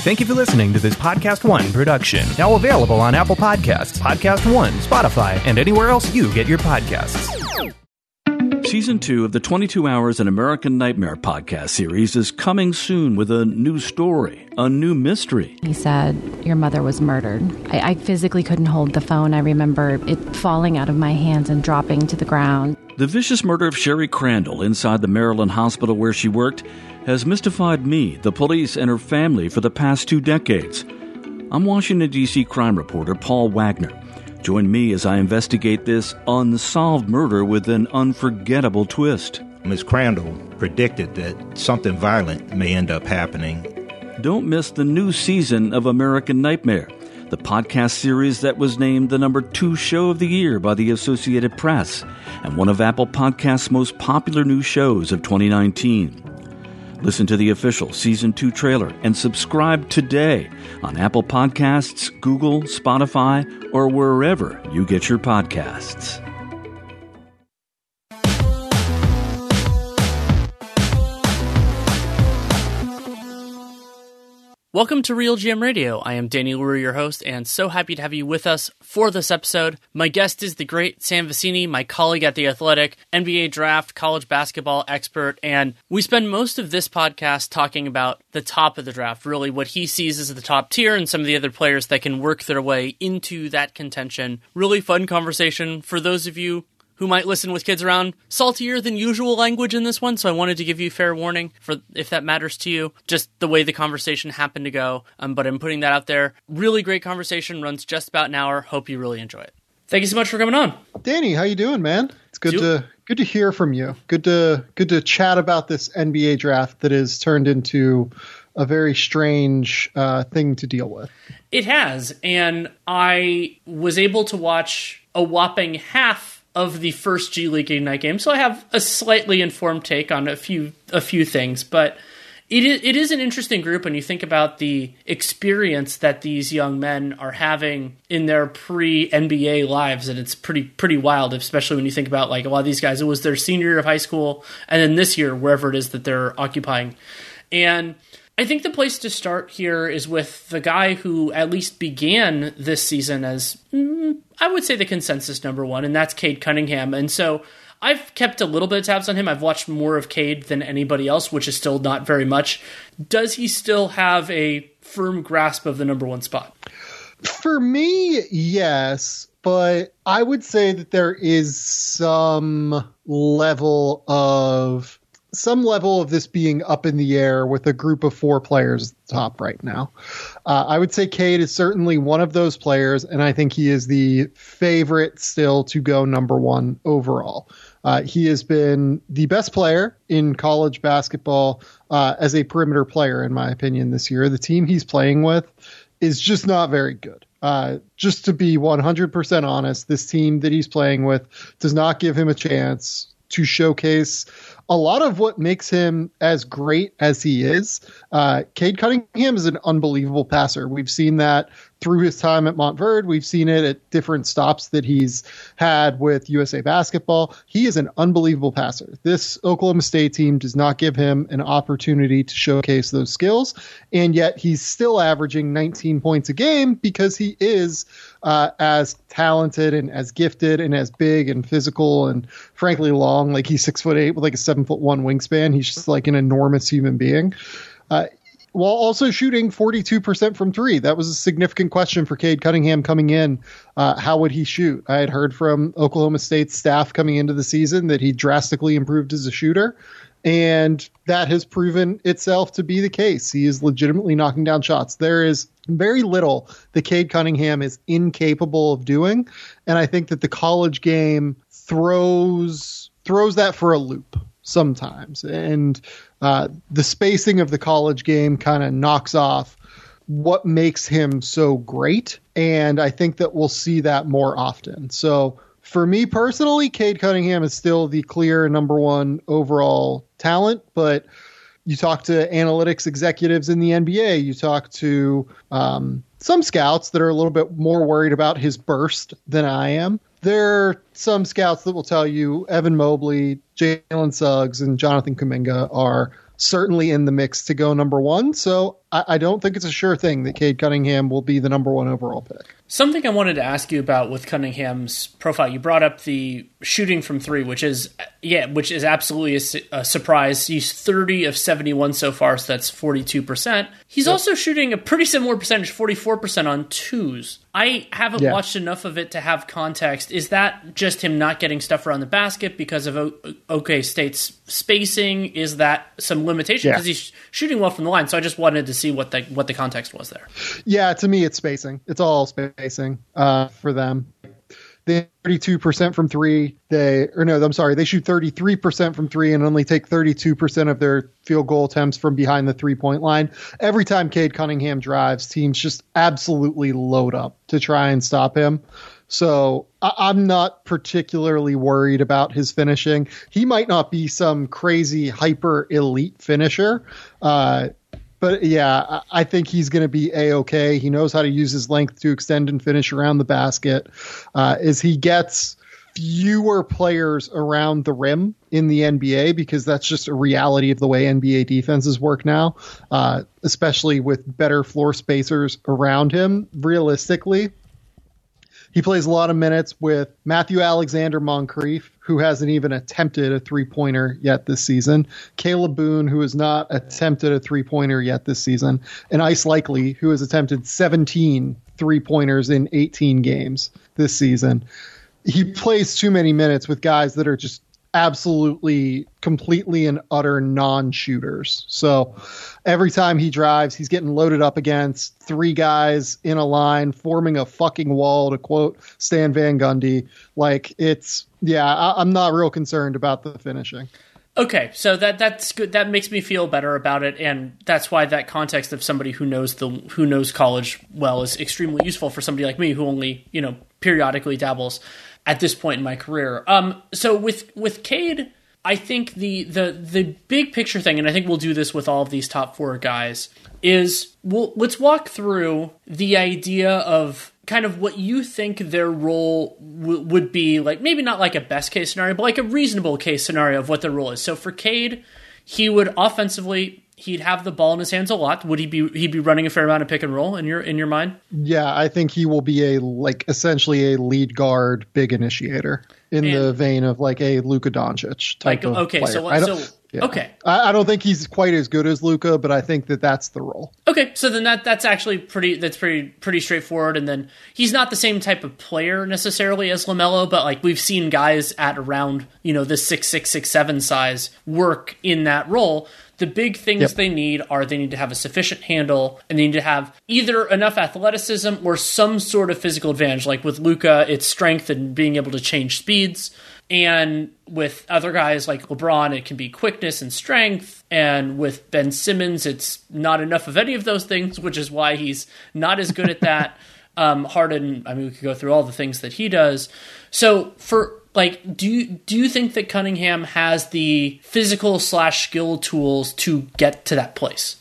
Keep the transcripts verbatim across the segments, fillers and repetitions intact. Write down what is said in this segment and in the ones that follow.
Thank you for listening to this Podcast One production. Now available on Apple Podcasts, Podcast One, Spotify, and anywhere else you get your podcasts. Season two of the twenty-two Hours An American Nightmare podcast series is coming soon with a new story, a new mystery. He said, your mother was murdered. I, I physically couldn't hold the phone. I remember it falling out of my hands and dropping to the ground. The vicious murder of Sherry Crandall inside the Maryland hospital where she worked has mystified me, the police, and her family for the past two decades. I'm Washington, D C crime reporter Paul Wagner. Join me as I investigate this unsolved murder with an unforgettable twist. Miz Crandall predicted that something violent may end up happening. Don't miss the new season of American Nightmare, the podcast series that was named the number two show of the year by the Associated Press and one of Apple Podcasts' most popular new shows of twenty nineteen. Listen to the official Season two trailer and subscribe today on Apple Podcasts, Google, Spotify, or wherever you get your podcasts. Welcome to Real G M Radio. I am Danny Lurie, your host, and so happy to have you with us for this episode. My guest is the great Sam Vecenie, my colleague at The Athletic, N B A draft, college basketball expert, and we spend most of this podcast talking about the top of the draft, really what he sees as the top tier and some of the other players that can work their way into that contention. Really fun conversation for those of you who might listen with kids around. Saltier than usual language in this one, so I wanted to give you fair warning for if that matters to you, just the way the conversation happened to go. Um, but I'm putting that out there. Really great conversation, runs just about an hour. Hope you really enjoy it. Thank you so much for coming on. Danny, how you doing, man? It's good Do- to good to hear from you. Good to good to chat about this N B A draft that has turned into a very strange uh, thing to deal with. It has, and I was able to watch a whopping half of the first G League Ignite game, so I have a slightly informed take on a few a few things, but it is, it is an interesting group when you think about the experience that these young men are having in their pre-N B A lives, and it's pretty pretty wild, especially when you think about like a lot of these guys, it was their senior year of high school, and then this year, wherever it is that they're occupying. And I think the place to start here is with the guy who at least began this season as, mm, I would say, the consensus number one, and that's Cade Cunningham. And so I've kept a little bit of tabs on him. I've watched more of Cade than anybody else, which is still not very much. Does he still have a firm grasp of the number one spot? For me, yes, but I would say that there is some level of... some level of this being up in the air with a group of four players at the top right now. Uh, I would say Cade is certainly one of those players, and I think he is the favorite still to go number one overall. Uh, he has been the best player in college basketball uh, as a perimeter player, in my opinion, this year. The team he's playing with is just not very good. Uh, just to be one hundred percent honest, this team that he's playing with does not give him a chance to showcase a lot of what makes him as great as he is. Uh, Cade Cunningham is an unbelievable passer. We've seen that through his time at Montverde. We've seen it at different stops that he's had with U S A Basketball. He is an unbelievable passer. This Oklahoma State team does not give him an opportunity to showcase those skills, and yet he's still averaging nineteen points a game because he is uh, as talented and as gifted and as big and physical and frankly long. Like, he's six foot eight with like a seven foot one wingspan. He's just like an enormous human being. Uh, while also shooting forty-two percent from three. That was a significant question for Cade Cunningham coming in. Uh, how would he shoot? I had heard from Oklahoma State's staff coming into the season that he drastically improved as a shooter, and that has proven itself to be the case. He is legitimately knocking down shots. There is very little that Cade Cunningham is incapable of doing, and I think that the college game throws throws that for a loop sometimes, and uh, the spacing of the college game kind of knocks off what makes him so great, and I think that we'll see that more often. So for me personally, Cade Cunningham is still the clear number one overall talent, but you talk to analytics executives in the N B A, you talk to um, some scouts that are a little bit more worried about his burst than I am. There are some scouts that will tell you Evan Mobley, Jalen Suggs, and Jonathan Kuminga are certainly in the mix to go number one. So I, I don't think it's a sure thing that Cade Cunningham will be the number one overall pick. Something I wanted to ask you about with Cunningham's profile, you brought up the shooting from three, which is yeah, which is absolutely a, a surprise. He's thirty of seventy-one so far, so that's forty-two percent. He's yep. also shooting a pretty similar percentage, forty-four percent on twos. I haven't yeah. watched enough of it to have context. Is that just him not getting stuff around the basket because of o- OK State's spacing? Is that some limitation? Because yeah. he's shooting well from the line, so I just wanted to see what the what the context was there. Yeah, to me, it's spacing. It's all spacing uh, for them. They thirty-two percent from three. They or no, I'm sorry. They shoot thirty-three percent from three and only take thirty-two percent of their field goal attempts from behind the three-point line. Every time Cade Cunningham drives, teams just absolutely load up to try and stop him. So I- I'm not particularly worried about his finishing. He might not be some crazy hyper elite finisher. Uh, But yeah, I think he's going to be A-okay. He knows how to use his length to extend and finish around the basket. Uh, as he gets fewer players around the rim in the N B A, because that's just a reality of the way N B A defenses work now, uh, especially with better floor spacers around him, realistically. He plays a lot of minutes with Matthew Alexander Moncrief, who hasn't even attempted a three-pointer yet this season, Caleb Boone, who has not attempted a three-pointer yet this season, and Ice Likely, who has attempted seventeen three-pointers in eighteen games this season. He plays too many minutes with guys that are just absolutely, completely and utter non-shooters. So every time he drives, he's getting loaded up against three guys in a line, forming a fucking wall, to quote Stan Van Gundy. Like, it's, yeah, I, I'm not real concerned about the finishing. Okay, so that that's good. That makes me feel better about it, and that's why that context of somebody who knows the who knows college well is extremely useful for somebody like me who only, you know, periodically dabbles at this point in my career. Um, so with with Cade, I think the the the big picture thing, and I think we'll do this with all of these top four guys, is we'll let's walk through the idea of kind of what you think their role w- would be, like maybe not like a best case scenario, but like a reasonable case scenario of what their role is. So for Cade, he would offensively, he'd have the ball in his hands a lot. Would he be he'd be running a fair amount of pick and roll in your in your mind? Yeah, I think he will be a like essentially a lead guard, big initiator in and, the vein of like a Luka Doncic type like, of okay, player. so I don't, so yeah. okay, I, I don't think he's quite as good as Luka, but I think that that's the role. Okay, so then that that's actually pretty that's pretty pretty straightforward. And then he's not the same type of player necessarily as LaMelo, but like we've seen guys at around, you know, the six six six seven size work in that role. The big things yep. they need are they need to have a sufficient handle, and they need to have either enough athleticism or some sort of physical advantage. Like with Luka, it's strength and being able to change speeds. And with other guys like LeBron, it can be quickness and strength. And with Ben Simmons, it's not enough of any of those things, which is why he's not as good at that. um, Harden, I mean, we could go through all the things that he does. So for... Like, do you, do you think that Cunningham has the physical slash skill tools to get to that place?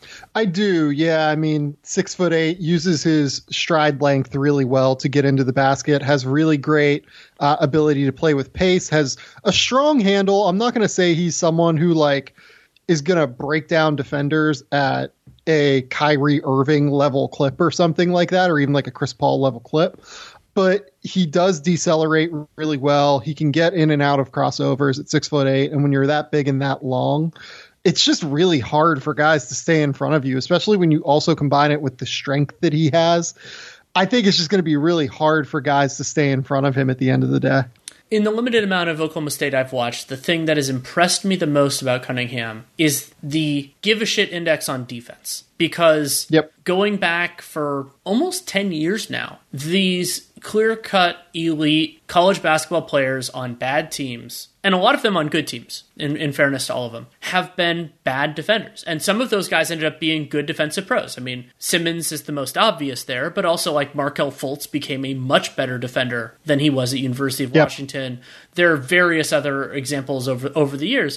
I do, yeah. I mean, six foot eight, uses his stride length really well to get into the basket, has really great uh, ability to play with pace, has a strong handle. I'm not going to say he's someone who, like, is going to break down defenders at a Kyrie Irving level clip or something like that, or even like a Chris Paul level clip. But he does decelerate really well. He can get in and out of crossovers at six foot eight. And when you're that big and that long, it's just really hard for guys to stay in front of you, especially when you also combine it with the strength that he has. I think it's just going to be really hard for guys to stay in front of him at the end of the day. In the limited amount of Oklahoma State I've watched, the thing that has impressed me the most about Cunningham is the give a shit index on defense. Because yep. going back for almost ten years now, these clear-cut elite college basketball players on bad teams, and a lot of them on good teams, in, in fairness to all of them, have been bad defenders. And some of those guys ended up being good defensive pros. I mean, Simmons is the most obvious there, but also like Markelle Fultz became a much better defender than he was at University of yep. Washington. There are various other examples over over the years.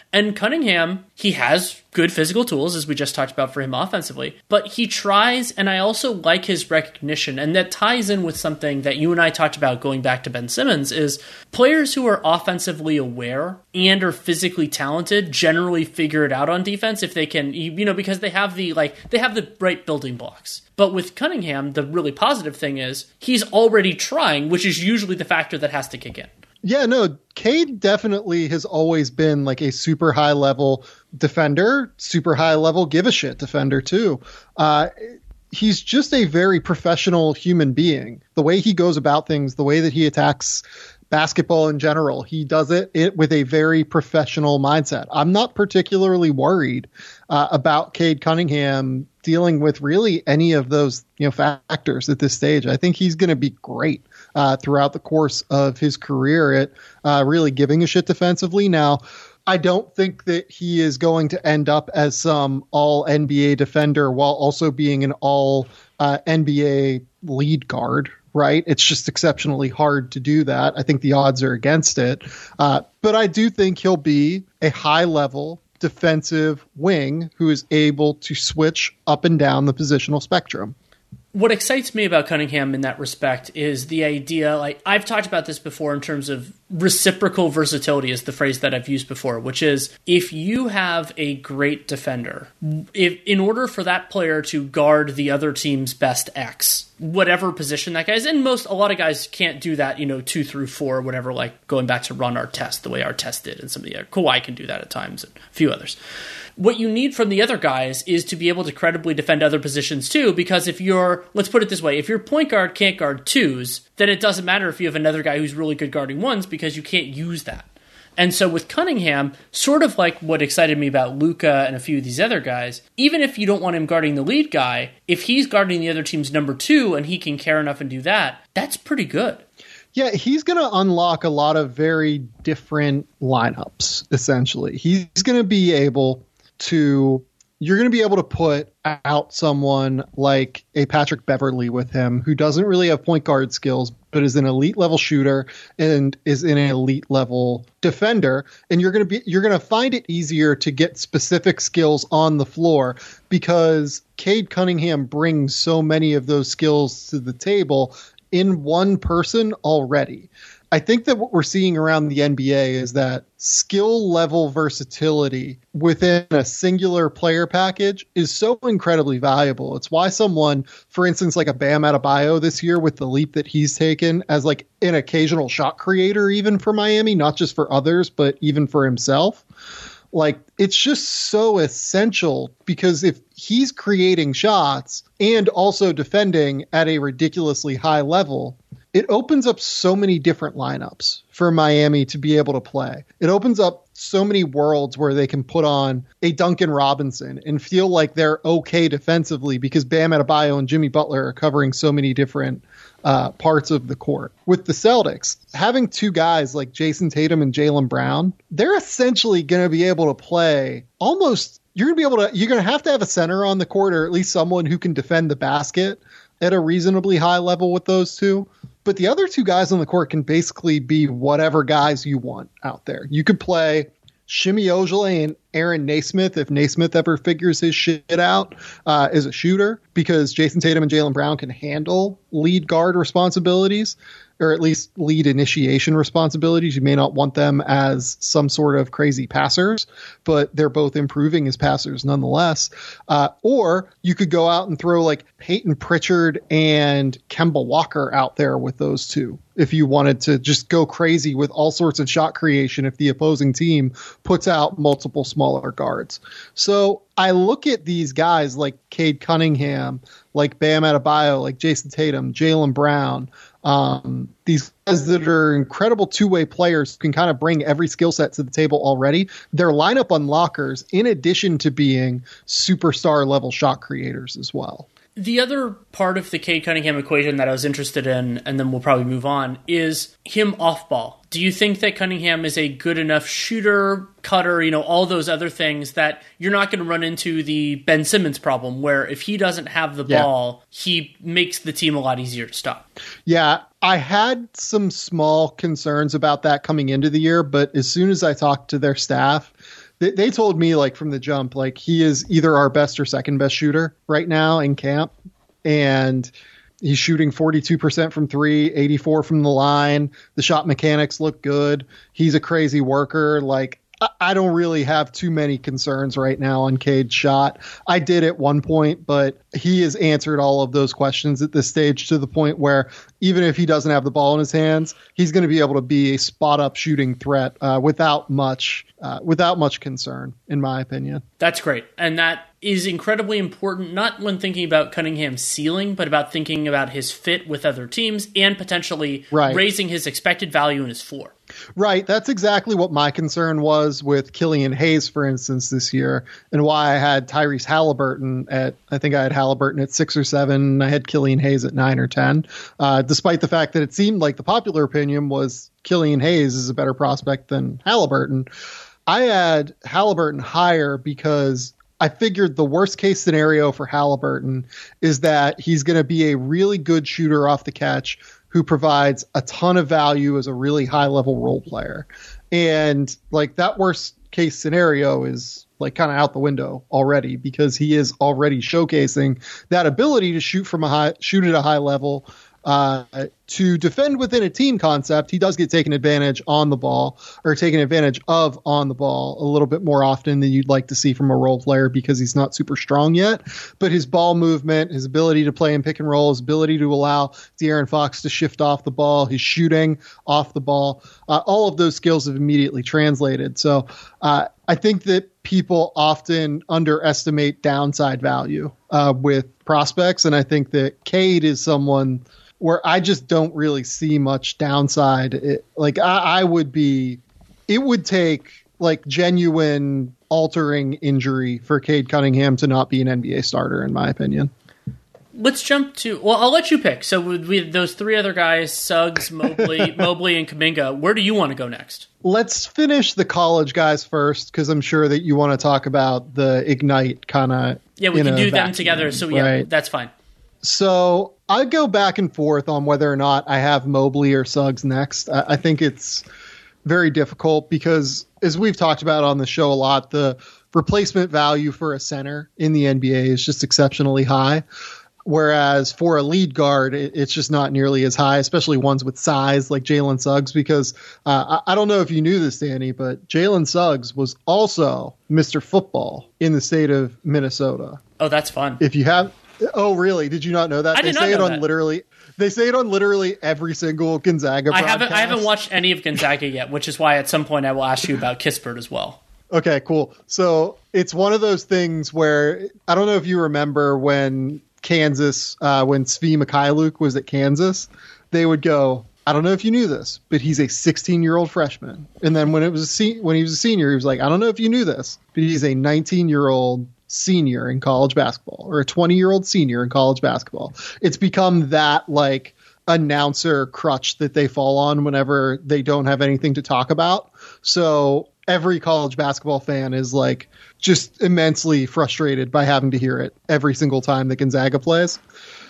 And Cunningham, he has good physical tools, as we just talked about for him offensively, but he tries, and I also like his recognition, and that ties in with something that you and I talked about going back to Ben Simmons, is players who are offensively aware and are physically talented generally figure it out on defense if they can, you know, because they have the, like, they have the right building blocks. But with Cunningham, the really positive thing is he's already trying, which is usually the factor that has to kick in. Yeah, no, Cade definitely has always been like a super high level defender, super high level give a shit defender too. Uh, he's just a very professional human being. The way he goes about things, the way that he attacks basketball in general, he does it, it with a very professional mindset. I'm not particularly worried uh, about Cade Cunningham dealing with really any of those, you know, factors at this stage. I think he's going to be great uh, throughout the course of his career at uh, really giving a shit defensively. Now, I don't think that he is going to end up as some all N B A defender while also being an all uh, N B A lead guard, right? It's just exceptionally hard to do that. I think the odds are against it. Uh, but I do think he'll be a high level defensive wing who is able to switch up and down the positional spectrum. What excites me about Cunningham in that respect is the idea, like I've talked about this before in terms of reciprocal versatility is the phrase that I've used before, which is if you have a great defender, if in order for that player to guard the other team's best X, whatever position that guy's in, most, a lot of guys can't do that, you know, two through four, whatever, like going back to run our test the way our test did, and some of the other, Kawhi can do that at times, and a few others. What you need from the other guys is to be able to credibly defend other positions too, because if you're, let's put it this way, if your point guard can't guard twos, then it doesn't matter if you have another guy who's really good guarding ones because you can't use that. And so with Cunningham, sort of like what excited me about Luka and a few of these other guys, even if you don't want him guarding the lead guy, if he's guarding the other team's number two and he can care enough and do that, that's pretty good. Yeah, he's going to unlock a lot of very different lineups, essentially. He's going to be able to, you're going to be able to put out someone like a Patrick Beverley with him who doesn't really have point guard skills, but is an elite level shooter and is an elite level defender. And you're going to be, you're going to find it easier to get specific skills on the floor because Cade Cunningham brings so many of those skills to the table in one person already. I think that what we're seeing around the N B A is that skill level versatility within a singular player package is so incredibly valuable. It's why someone, for instance, like a Bam Adebayo this year with the leap that he's taken as like an occasional shot creator, even for Miami, not just for others, but even for himself. Like, it's just so essential because if he's creating shots and also defending at a ridiculously high level, it opens up so many different lineups for Miami to be able to play. It opens up so many worlds where they can put on a Duncan Robinson and feel like they're okay defensively because Bam Adebayo and Jimmy Butler are covering so many different uh, parts of the court. With the Celtics, having two guys like Jason Tatum and Jaylen Brown, they're essentially going to be able to play almost, you're going to be able to, you're going to have to have a center on the court or at least someone who can defend the basket at a reasonably high level with those two. But the other two guys on the court can basically be whatever guys you want out there. You could play Shimi Ojale and Aaron Naismith if Naismith ever figures his shit out uh, as a shooter, because Jason Tatum and Jaylen Brown can handle lead guard responsibilities, or at least lead initiation responsibilities. You may not want them as some sort of crazy passers, but they're both improving as passers nonetheless. Uh, or you could go out and throw like Peyton Pritchard and Kemba Walker out there with those two if you wanted to just go crazy with all sorts of shot creation if the opposing team puts out multiple smaller guards. So I look at these guys like Cade Cunningham, like Bam Adebayo, like Jason Tatum, Jaylen Brown, um, these guys that are incredible two-way players who can kind of bring every skill set to the table already. They're lineup unlockers in addition to being superstar level shot creators as well. The other part of the Cade Cunningham equation that I was interested in, and then we'll probably move on, is him off ball. Do you think that Cunningham is a good enough shooter, cutter, you know, all those other things that you're not going to run into the Ben Simmons problem where if he doesn't have the yeah. ball, he makes the team a lot easier to stop? Yeah, I had some small concerns about that coming into the year, but as soon as I talked to their staff, they, they told me like from the jump, like he is either our best or second best shooter right now in camp. And he's shooting forty-two percent from three, eighty-four from the line. The shot mechanics look good. He's a crazy worker. Like, I don't really have too many concerns right now on Cade's shot. I did at one point, but he has answered all of those questions at this stage to the point where even if he doesn't have the ball in his hands, he's going to be able to be a spot up shooting threat uh, without much uh, without much concern, in my opinion. That's great. And that is incredibly important, not when thinking about Cunningham's ceiling, but about thinking about his fit with other teams and potentially right. raising his expected value in his floor. Right. That's exactly what my concern was with Killian Hayes, for instance, this year, and why I had Tyrese Halliburton at, I think I had Halliburton at six or seven. I had Killian Hayes at nine or ten, uh, despite the fact that it seemed like the popular opinion was Killian Hayes is a better prospect than Halliburton. I had Halliburton higher because I figured the worst case scenario for Halliburton is that he's going to be a really good shooter off the catch who provides a ton of value as a really high level role player. And like that worst case scenario is like kind of out the window already because he is already showcasing that ability to shoot from a high, shoot at a high level. Uh, to defend within a team concept, he does get taken advantage on the ball or taken advantage of on the ball a little bit more often than you'd like to see from a role player because he's not super strong yet. But his ball movement, his ability to play in pick and roll, his ability to allow De'Aaron Fox to shift off the ball, his shooting off the ball, uh, all of those skills have immediately translated. So uh, I think that people often underestimate downside value uh, with prospects. And I think that Cade is someone where I just don't really see much downside. It, like I, I would be, it would take like genuine altering injury for Cade Cunningham to not be an N B A starter, in my opinion. Let's jump to, well, I'll let you pick. So with, with those three other guys, Suggs, Mobley, Mobley, and Kuminga, where do you want to go next? Let's finish the college guys first, because I'm sure that you want to talk about the Ignite kind of. Yeah, we can do them together. So yeah, right? That's fine. So I go back and forth on whether or not I have Mobley or Suggs next. I, I think it's very difficult because, as we've talked about on the show a lot, the replacement value for a center in the N B A is just exceptionally high. Whereas for a lead guard, it, it's just not nearly as high, especially ones with size like Jalen Suggs, because uh, I, I don't know if you knew this, Danny, but Jalen Suggs was also Mister Football in the state of Minnesota. Oh, that's fun. If you have... Oh, really? Did you not know that? I they did say not know it on that. literally. They say it on literally every single Gonzaga I broadcast. haven't. I haven't watched any of Gonzaga yet, which is why at some point I will ask you about Kispert as well. Okay, cool. So it's one of those things where I don't know if you remember when Kansas, uh, when Svi Mikhailuk was at Kansas, they would go, I don't know if you knew this, but he's a sixteen-year-old freshman. And then when it was a se- when he was a senior, he was like, I don't know if you knew this, but he's a nineteen-year-old senior in college basketball, or a twenty-year-old senior in college basketball. It's become that like announcer crutch that they fall on whenever they don't have anything to talk about. So every college basketball fan is like just immensely frustrated by having to hear it every single time that Gonzaga plays.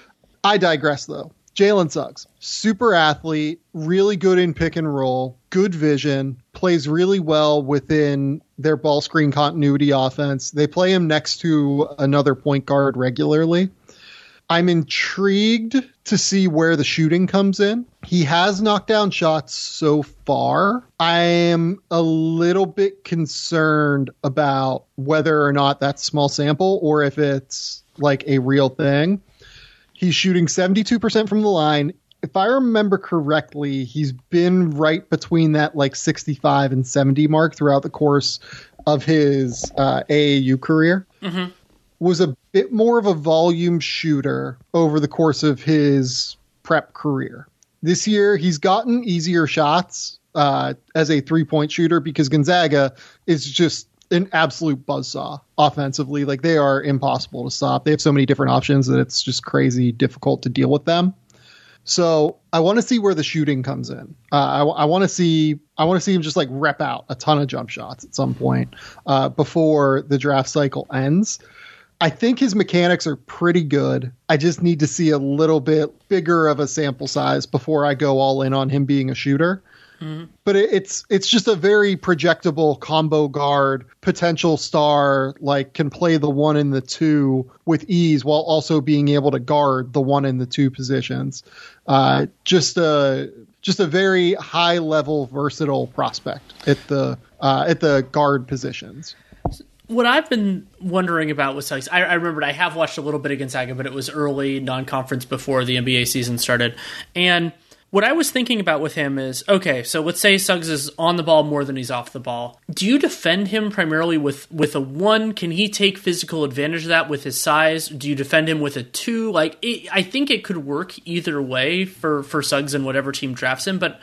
I digress though. Jalen Suggs, super athlete, really good in pick and roll, good vision, plays really well within their ball screen continuity offense. They play him next to another point guard regularly. I'm intrigued to see where the shooting comes in. He has knocked down shots so far. I am a little bit concerned about whether or not that's small sample or if it's like a real thing. He's shooting seventy-two percent from the line. If I remember correctly, he's been right between that like sixty-five and seventy mark throughout the course of his uh, A A U career. Mm-hmm. Was a bit more of a volume shooter over the course of his prep career. This year, he's gotten easier shots uh, as a three-point shooter because Gonzaga is just an absolute buzzsaw offensively. Like, they are impossible to stop. They have so many different options that it's just crazy difficult to deal with them. So I want to see where the shooting comes in. Uh, I, I want to see I want to see him just like rep out a ton of jump shots at some point uh, before the draft cycle ends. I think his mechanics are pretty good. I just need to see a little bit bigger of a sample size before I go all in on him being a shooter. Mm-hmm. But it, it's it's just a very projectable combo guard, potential star, like can play the one and the two with ease while also being able to guard the one and the two positions. Uh, just a just a very high level, versatile prospect at the uh, at the guard positions. What I've been wondering about with Suggs, I, I remembered I have watched a little bit of Gonzaga, but it was early non-conference before the N B A season started. And what I was thinking about with him is, okay, so let's say Suggs is on the ball more than he's off the ball. Do you defend him primarily with, with a one? Can he take physical advantage of that with his size? Do you defend him with a two? Like, it, I think it could work either way for, for Suggs and whatever team drafts him, but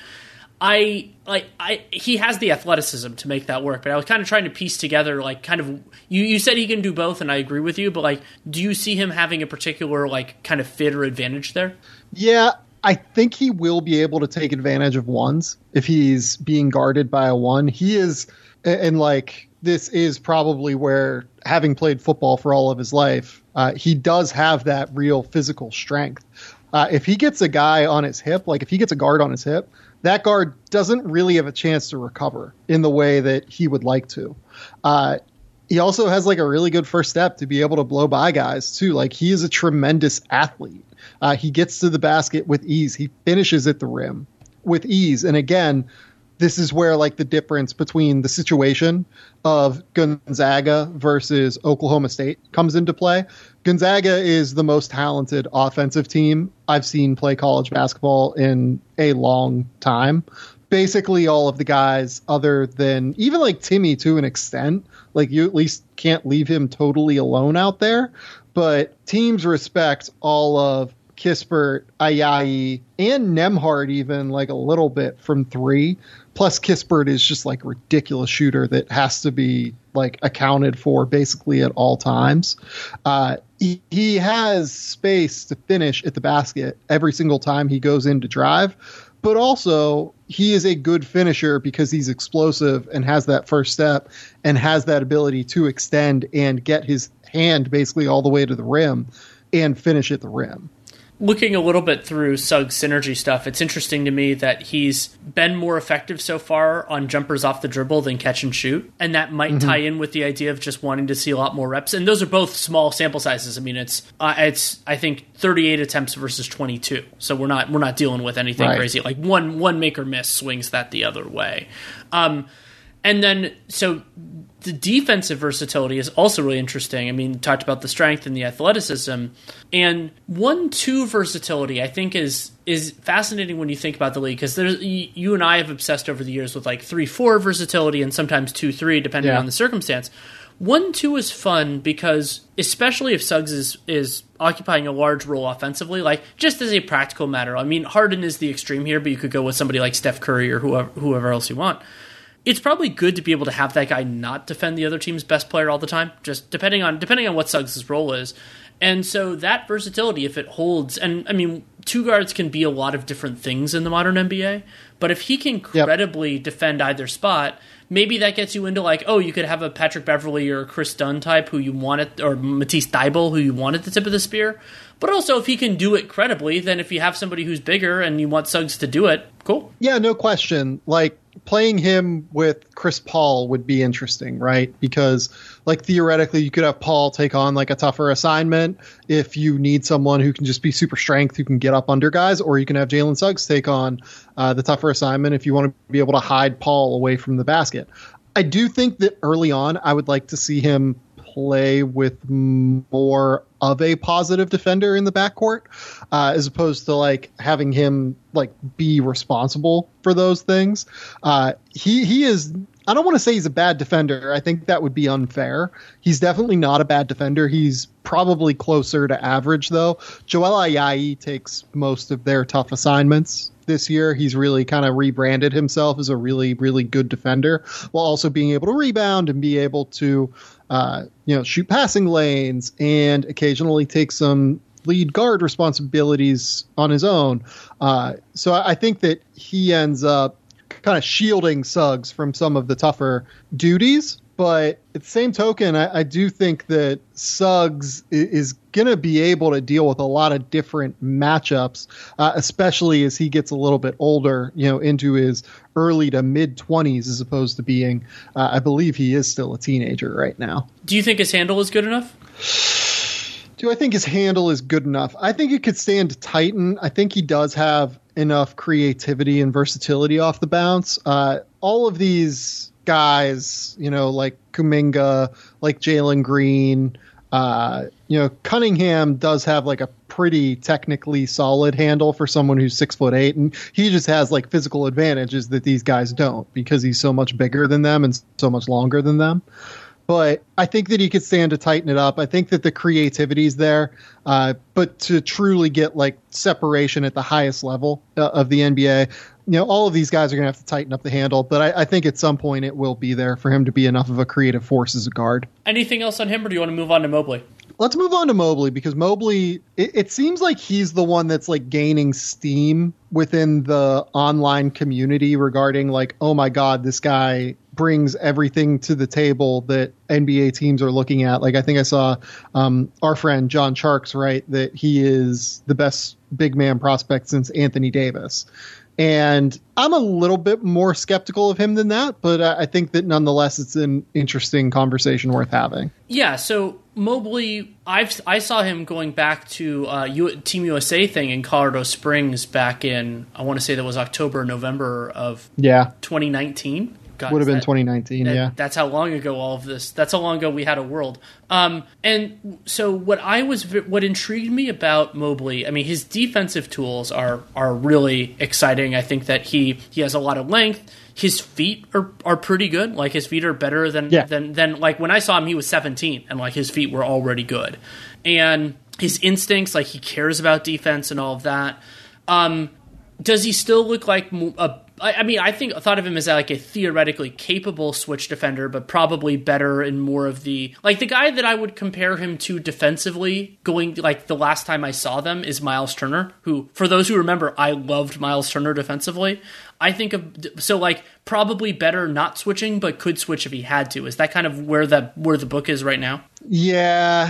I like I he has the athleticism to make that work, but I was kind of trying to piece together like kind of you, you said he can do both, and I agree with you, but like do you see him having a particular like kind of fit or advantage there? Yeah, I think he will be able to take advantage of ones if he's being guarded by a one. He is, and like this is probably where, having played football for all of his life, uh, he does have that real physical strength. Uh, if he gets a guy on his hip, like if he gets a guard on his hip, that guard doesn't really have a chance to recover in the way that he would like to. Uh, he also has like a really good first step to be able to blow by guys too. Like he is a tremendous athlete. Uh, he gets to the basket with ease. He finishes at the rim with ease. And again, this is where like the difference between the situation of Gonzaga versus Oklahoma State comes into play. Gonzaga is the most talented offensive team I've seen play college basketball in a long time. Basically all of the guys other than even like Timmy to an extent, like you at least can't leave him totally alone out there, but teams respect all of Kispert, Ayayi, and Nembhard even like a little bit from three. Plus Kispert is just like a ridiculous shooter that has to be like accounted for basically at all times. Uh, he, he has space to finish at the basket every single time he goes in to drive, but also he is a good finisher because he's explosive and has that first step and has that ability to extend and get his hand basically all the way to the rim and finish at the rim. Looking a little bit through Suggs' synergy stuff, it's interesting to me that he's been more effective so far on jumpers off the dribble than catch and shoot, and that might mm-hmm. tie in with the idea of just wanting to see a lot more reps. And those are both small sample sizes. I mean, it's uh, it's I think thirty-eight attempts versus twenty-two, so we're not we're not dealing with anything right. crazy. Like one one make or miss swings that the other way. Um, and then so. The defensive versatility is also really interesting. I mean, you talked about the strength and the athleticism, and one two versatility I think is is fascinating when you think about the league, because there's you and I have obsessed over the years with like three four versatility and sometimes two three depending yeah. on the circumstance. one two is fun because, especially if Suggs is is occupying a large role offensively, like just as a practical matter. I mean, Harden is the extreme here, but you could go with somebody like Steph Curry or whoever whoever else you want. It's probably good to be able to have that guy not defend the other team's best player all the time, just depending on depending on what Suggs' role is. And so that versatility, if it holds, and I mean, two guards can be a lot of different things in the modern N B A, but if he can credibly yep. defend either spot, maybe that gets you into like, oh, you could have a Patrick Beverley or a Chris Dunn type who you wanted, or Matisse Thybulle who you want at the tip of the spear. But also, if he can do it credibly, then if you have somebody who's bigger and you want Suggs to do it, cool. Yeah, no question. Like, playing him with Chris Paul would be interesting, right? Because, like, theoretically, you could have Paul take on, like, a tougher assignment if you need someone who can just be super strength, who can get up under guys, or you can have Jalen Suggs take on uh, the tougher assignment if you want to be able to hide Paul away from the basket. I do think that early on, I would like to see him play with more of a positive defender in the backcourt, uh, as opposed to like having him like be responsible for those things. Uh, he he is. I don't want to say he's a bad defender. I think that would be unfair. He's definitely not a bad defender. He's probably closer to average though. Joel Ayayi takes most of their tough assignments this year. He's really kind of rebranded himself as a really, really good defender, while also being able to rebound and be able to, uh, you know, shoot passing lanes and occasionally take some lead guard responsibilities on his own. Uh, so I think that he ends up kind of shielding Suggs from some of the tougher duties But at the same token, I, I do think that Suggs is going to be able to deal with a lot of different matchups, uh, especially as he gets a little bit older, you know, into his early to mid twenties, as opposed to being, uh, I believe he is still a teenager right now. Do you think his handle is good enough? Do I think his handle is good enough? I think it could stand to Titan. I think he does have enough creativity and versatility off the bounce. Uh, all of these guys, you know, like Kuminga, like Jalen Green, uh, you know, Cunningham does have like a pretty technically solid handle for someone who's six foot eight, and he just has like physical advantages that these guys don't because he's so much bigger than them and so much longer than them. But I think that he could stand to tighten it up. I think that the creativity's there, uh, but to truly get like separation at the highest level uh, of the N B A, you know, all of these guys are going to have to tighten up the handle. But I, I think at some point it will be there for him to be enough of a creative force as a guard. Anything else on him, or do you want to move on to Mobley? Let's move on to Mobley, because Mobley, it, it seems like he's the one that's like gaining steam within the online community regarding like, oh my God, this guy brings everything to the table that N B A teams are looking at. Like, I think I saw um, our friend John Charks write that he is the best big man prospect since Anthony Davis. And I'm a little bit more skeptical of him than that, but I think that nonetheless it's an interesting conversation worth having. Yeah, so Mobley, I've I saw him going back to uh, U, Team U S A thing in Colorado Springs back in, I want to say that was October, November of yeah twenty nineteen. God, would have been that, twenty nineteen, that, yeah. That's how long ago all of this. That's how long ago we had a world. Um, and so what I was, what intrigued me about Mobley, I mean, his defensive tools are are really exciting. I think that he he has a lot of length. His feet are, are pretty good. Like, his feet are better than yeah. than than like when I saw him, he was seventeen, and like his feet were already good. And his instincts, like he cares about defense and all of that. Um, does he still look like a I mean, I think I thought of him as like a theoretically capable switch defender, but probably better in more of the like the guy that I would compare him to defensively. Going like the last time I saw them is Miles Turner, who, for those who remember, I loved Miles Turner defensively. I think of so like probably better not switching, but could switch if he had to. Is that kind of where the where the book is right now? Yeah.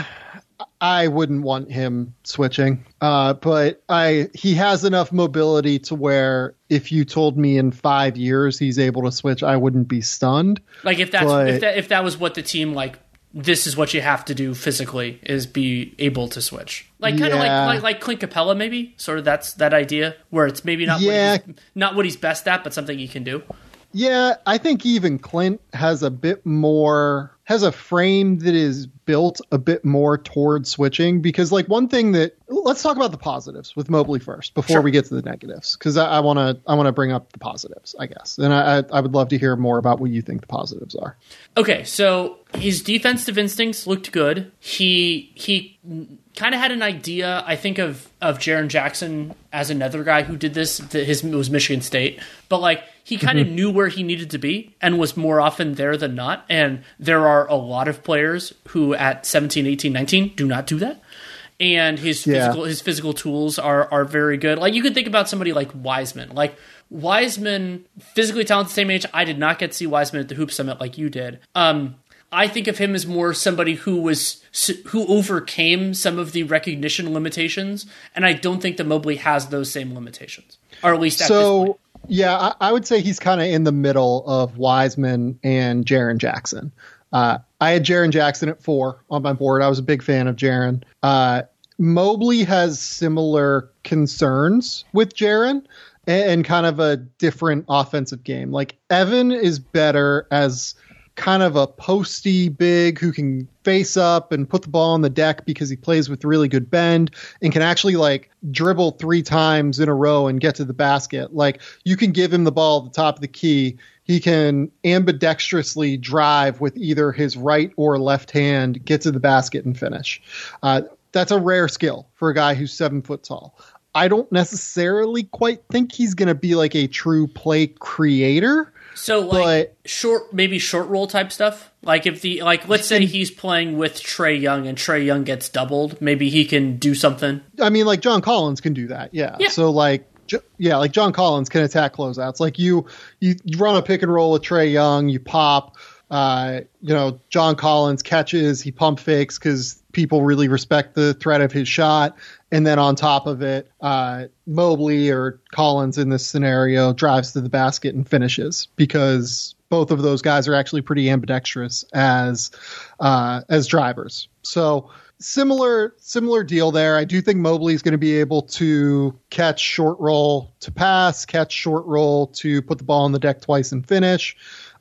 I wouldn't want him switching, uh, but I he has enough mobility to where if you told me in five years he's able to switch, I wouldn't be stunned. Like if that's but, if that if that was what the team like, this is what you have to do physically is be able to switch. Like kind of yeah. like, like like Clint Capella maybe. Sort of that's that idea where it's maybe not yeah. what he's, not what he's best at, but something he can do. Yeah, I think even Clint has a bit more, has a frame that is built a bit more toward switching, because like one thing that, let's talk about the positives with Mobley first before sure. we get to the negatives, because I want to I want to bring up the positives, I guess, and I I would love to hear more about what you think the positives are. Okay, so his defensive instincts looked good. He he kind of had an idea, I think, of of Jaren Jackson as another guy who did this. His it was Michigan State, but like he kind of knew where he needed to be and was more often there than not. And there are a lot of players who at seventeen, eighteen, nineteen do not do that. And his yeah. physical his physical tools are are very good. Like you could think about somebody like Wiseman. Like Wiseman, physically talented, same age. I did not get to see Wiseman at the Hoop Summit like you did. Um, I think of him as more somebody who was who overcame some of the recognition limitations, and I don't think that Mobley has those same limitations, or at least at so, this point. Yeah, I, I would say he's kind of in the middle of Wiseman and Jaren Jackson. Uh, I had Jaren Jackson at four on my board. I was a big fan of Jaren. Uh, Mobley has similar concerns with Jaren and, and kind of a different offensive game. Like Evan is better as kind of a posty big who can face up and put the ball on the deck because he plays with really good bend and can actually like dribble three times in a row and get to the basket. Like you can give him the ball at the top of the key. He can ambidextrously drive with either his right or left hand, get to the basket and finish. Uh, that's a rare skill for a guy who's seven foot tall. I don't necessarily quite think he's going to be like a true play creator. So like but, short, maybe short roll type stuff. Like if the like, let's say he's playing with Trae Young and Trae Young gets doubled, maybe he can do something. I mean, like John Collins can do that. Yeah. yeah. So like, yeah, like John Collins can attack closeouts. Like you, you, you run a pick and roll with Trae Young, you pop, uh, you know, John Collins catches, he pump fakes because people really respect the threat of his shot. And then on top of it, uh, Mobley or Collins in this scenario drives to the basket and finishes because both of those guys are actually pretty ambidextrous as uh, as drivers. So similar similar deal there. I do think Mobley is going to be able to catch short roll to pass, catch short roll to put the ball on the deck twice and finish.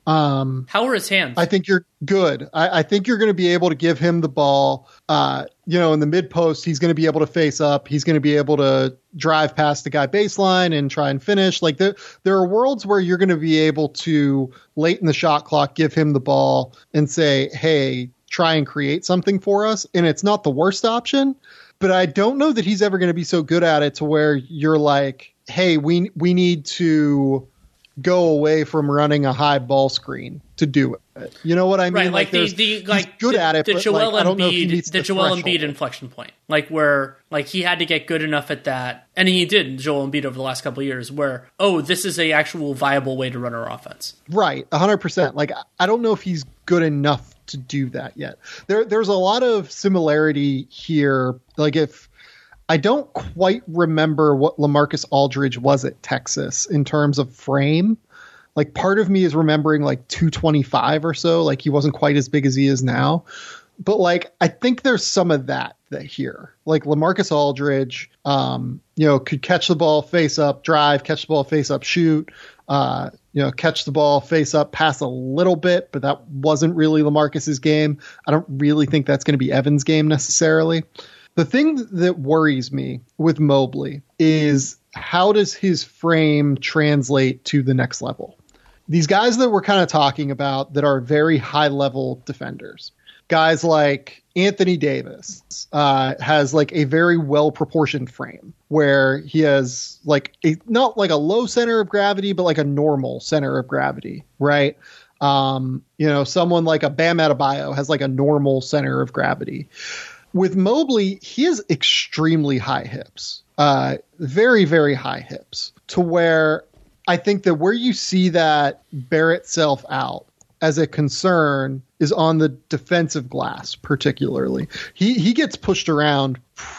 Um, How are his hands? I think you're good. I, I think you're going to be able to give him the ball. Uh, you know, in the mid post, he's going to be able to face up. He's going to be able to drive past the guy baseline and try and finish. Like there, there are worlds where you're going to be able to late in the shot clock, give him the ball and say, hey, try and create something for us. And it's not the worst option, but I don't know that he's ever going to be so good at it to where you're like, hey, we, we need to go away from running a high ball screen to do it. You know what I mean? Right, like, like the, the like good the, at it, the but Joel like, I don't know if he Embiid, meets the, the Joel threshold. Embiid inflection point, like where like he had to get good enough at that, and he did. Joel Embiid over the last couple of years, where oh, this is a actual viable way to run our offense. Right, a hundred percent. Like I don't know if he's good enough to do that yet. There, there's a lot of similarity here. Like if. I don't quite remember what LaMarcus Aldridge was at Texas in terms of frame. Like part of me is remembering like two twenty-five or so. Like he wasn't quite as big as he is now. But like I think there's some of that that here. Like LaMarcus Aldridge, um, you know, could catch the ball face up, drive, catch the ball face up, shoot. Uh, you know, catch the ball face up, pass a little bit, but that wasn't really LaMarcus's game. I don't really think that's going to be Evan's game necessarily. The thing that worries me with Mobley is how does his frame translate to the next level? These guys that we're kind of talking about that are very high level defenders, guys like Anthony Davis uh, has like a very well proportioned frame where he has like a, not like a low center of gravity, but like a normal center of gravity, right? Um, you know, someone like a Bam Adebayo has like a normal center of gravity. With Mobley, he has extremely high hips, uh, very, very high hips, to where I think that where you see that bear itself out as a concern is on the defensive glass, particularly. He he gets pushed around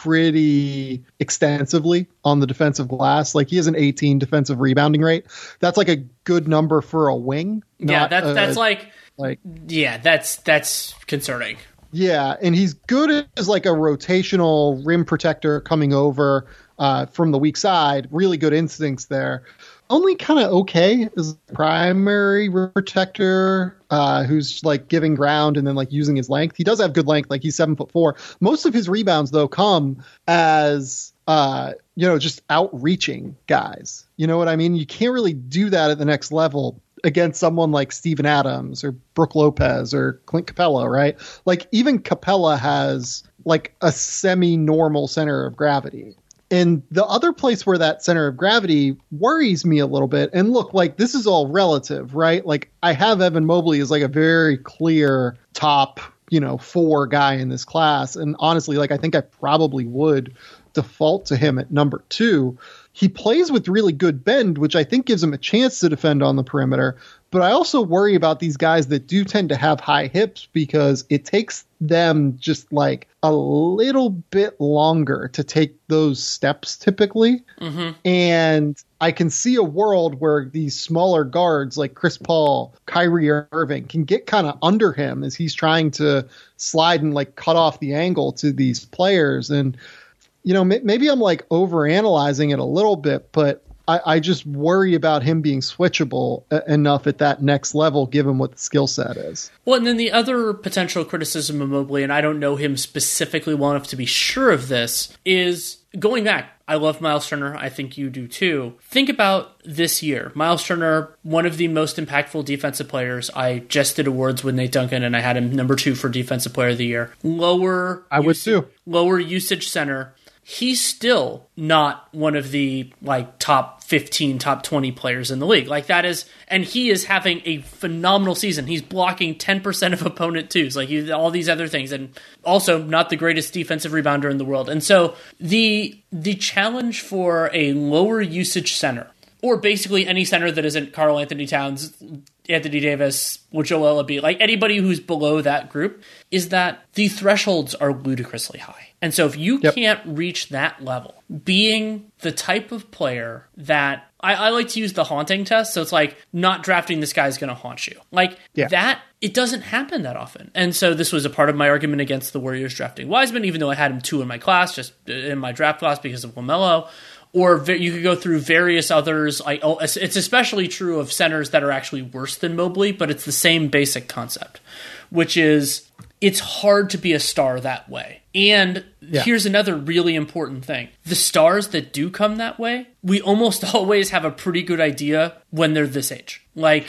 pretty extensively on the defensive glass. Like he has an eighteen defensive rebounding rate. That's like a good number for a wing. Yeah, that's, that's a, like, like, yeah, that's, that's concerning. Yeah, and he's good as like a rotational rim protector coming over uh, from the weak side. Really good instincts there. Only kind of okay as primary rim protector uh, who's like giving ground and then like using his length. He does have good length, like he's seven foot four. Most of his rebounds though come as uh, you know, just outreaching guys. You know what I mean? You can't really do that at the next level against someone like Steven Adams or Brook Lopez or Clint Capella, right? Like even Capella has like a semi-normal center of gravity. And the other place where that center of gravity worries me a little bit, and look, like this is all relative, right? Like I have Evan Mobley as like a very clear top, you know, four guy in this class. And honestly, like I think I probably would default to him at number two. He plays with really good bend, which I think gives him a chance to defend on the perimeter. But I also worry about these guys that do tend to have high hips because it takes them just like a little bit longer to take those steps typically. Mm-hmm. And I can see a world where these smaller guards like Chris Paul, Kyrie Irving can get kind of under him as he's trying to slide and like cut off the angle to these players. And you know, maybe I'm like overanalyzing it a little bit, but I, I just worry about him being switchable enough at that next level, given what the skill set is. Well, and then the other potential criticism of Mobley, and I don't know him specifically well enough to be sure of this, is going back. I love Miles Turner. I think you do too. Think about this year. Miles Turner, one of the most impactful defensive players. I just did awards with Nate Duncan, and I had him number two for Defensive Player of the Year. Lower, I would usage, too. Lower usage center. He's still not one of the like top fifteen, top twenty players in the league. Like that is, and he is having a phenomenal season. He's blocking ten percent of opponent twos, like he, all these other things, and also not the greatest defensive rebounder in the world. And so the the challenge for a lower usage center, or basically any center that isn't Karl Anthony Towns, Anthony Davis, with Joel Embiid, like anybody who's below that group, is that the thresholds are ludicrously high. And so if you yep. can't reach that level, being the type of player that I, I like to use the haunting test. So it's like not drafting this guy is going to haunt you. Like yeah. that, it doesn't happen that often. And so this was a part of my argument against the Warriors drafting Wiseman, even though I had him two in my class, just in my draft class because of LaMelo. Or you could go through various others. I, it's especially true of centers that are actually worse than Mobley, but it's the same basic concept, which is it's hard to be a star that way. And yeah. here's another really important thing. The stars that do come that way, we almost always have a pretty good idea when they're this age. Like,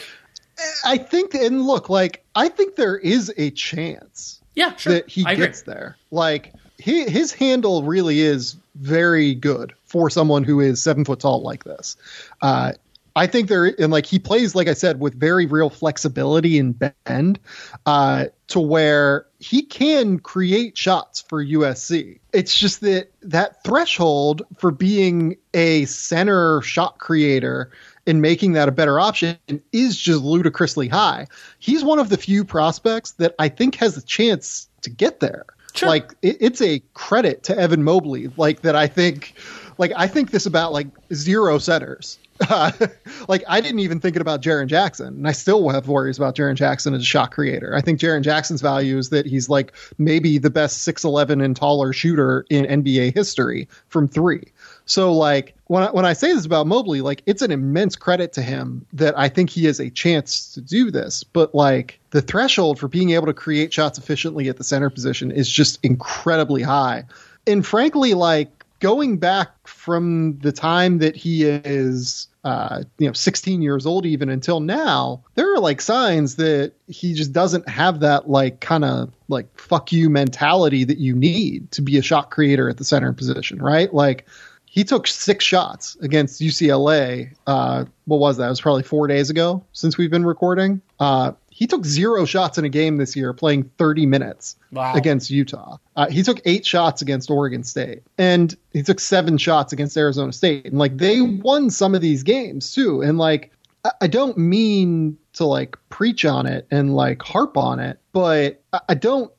I think, and look, like, I think there is a chance yeah, sure. that he I gets agree. there. Like, he, his handle really is very good for someone who is seven foot tall like this. Uh, I think there, and like he plays, like I said, with very real flexibility and bend, uh, to where he can create shots for U S C. It's just that that threshold for being a center shot creator and making that a better option is just ludicrously high. He's one of the few prospects that I think has a chance to get there. Sure. Like it, it's a credit to Evan Mobley, like that. I think, like I think this about like zero centers. Uh, like I didn't even think about Jaren Jackson, and I still have worries about Jaren Jackson as a shot creator. I think Jaren Jackson's value is that he's like maybe the best six eleven and taller shooter in N B A history from three. So like when I, when I say this about Mobley, like it's an immense credit to him that I think he has a chance to do this. But like the threshold for being able to create shots efficiently at the center position is just incredibly high. And frankly, like going back from the time that he is, uh, you know, sixteen years old, even until now, there are like signs that he just doesn't have that like kind of like fuck you mentality that you need to be a shot creator at the center position, right? Like he took six shots against U C L A. Uh, what was that? It was probably four days ago since we've been recording. Uh, He took zero shots in a game this year, playing thirty minutes wow. against Utah. Uh, he took eight shots against Oregon State, and he took seven shots against Arizona State. And like they won some of these games too. And like I, I don't mean to like preach on it and like harp on it, but I, I don't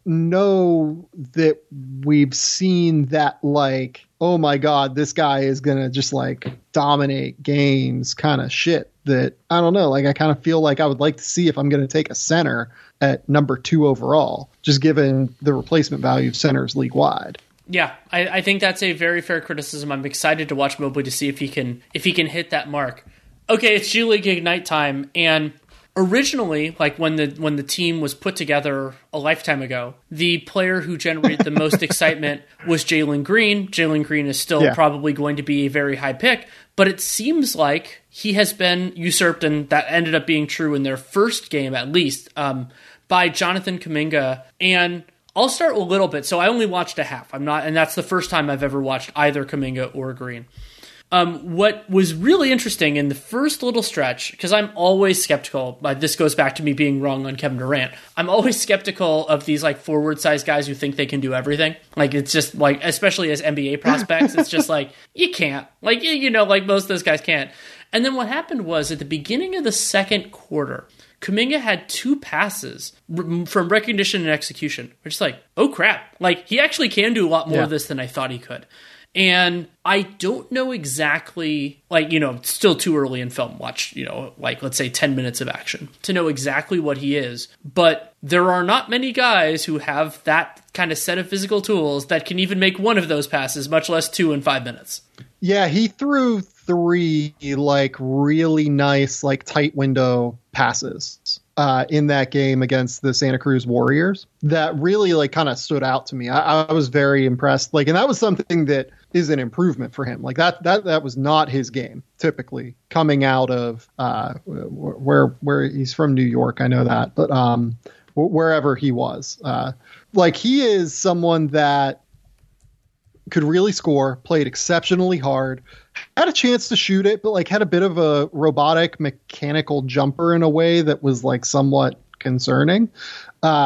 know that we've seen that like, oh my God, this guy is gonna just like dominate games kind of shit. That I don't know, like I kind of feel like I would like to see if I'm going to take a center at number two overall, just given the replacement value of centers league wide. Yeah, I, I think that's a very fair criticism. I'm excited to watch Mobley to see if he can if he can hit that mark. Okay, it's G League Ignite time, and originally, like when the when the team was put together a lifetime ago, the player who generated the most excitement was Jalen Green. Jalen Green is still yeah. probably going to be a very high pick, but it seems like he has been usurped, and that ended up being true in their first game at least, um, by Jonathan Kuminga. And I'll start a little bit. So I only watched a half. I'm not, and that's the first time I've ever watched either Kuminga or Green. Um, what was really interesting in the first little stretch, because I'm always skeptical, but this goes back to me being wrong on Kevin Durant. I'm always skeptical of these like forward size guys who think they can do everything. Like it's just like, especially as N B A prospects, it's just like, you can't. Like, you know, like most of those guys can't. And then what happened was at the beginning of the second quarter, Kuminga had two passes from recognition and execution. We're just like, oh crap. Like he actually can do a lot more yeah. of this than I thought he could. And I don't know exactly, like, you know, it's still too early in film. Watch, you know, like, let's say ten minutes of action to know exactly what he is. But there are not many guys who have that kind of set of physical tools that can even make one of those passes, much less two in five minutes. Yeah, he threw three, like, really nice, like, tight window passes uh, in that game against the Santa Cruz Warriors that really, like, kind of stood out to me. I, I was very impressed. Like, and that was something that is an improvement for him. Like that, that, that was not his game typically coming out of, uh, where, where he's from New York. I know that, but, um, wherever he was, uh, like he is someone that could really score, played exceptionally hard, had a chance to shoot it, but like had a bit of a robotic mechanical jumper in a way that was like somewhat concerning. Uh,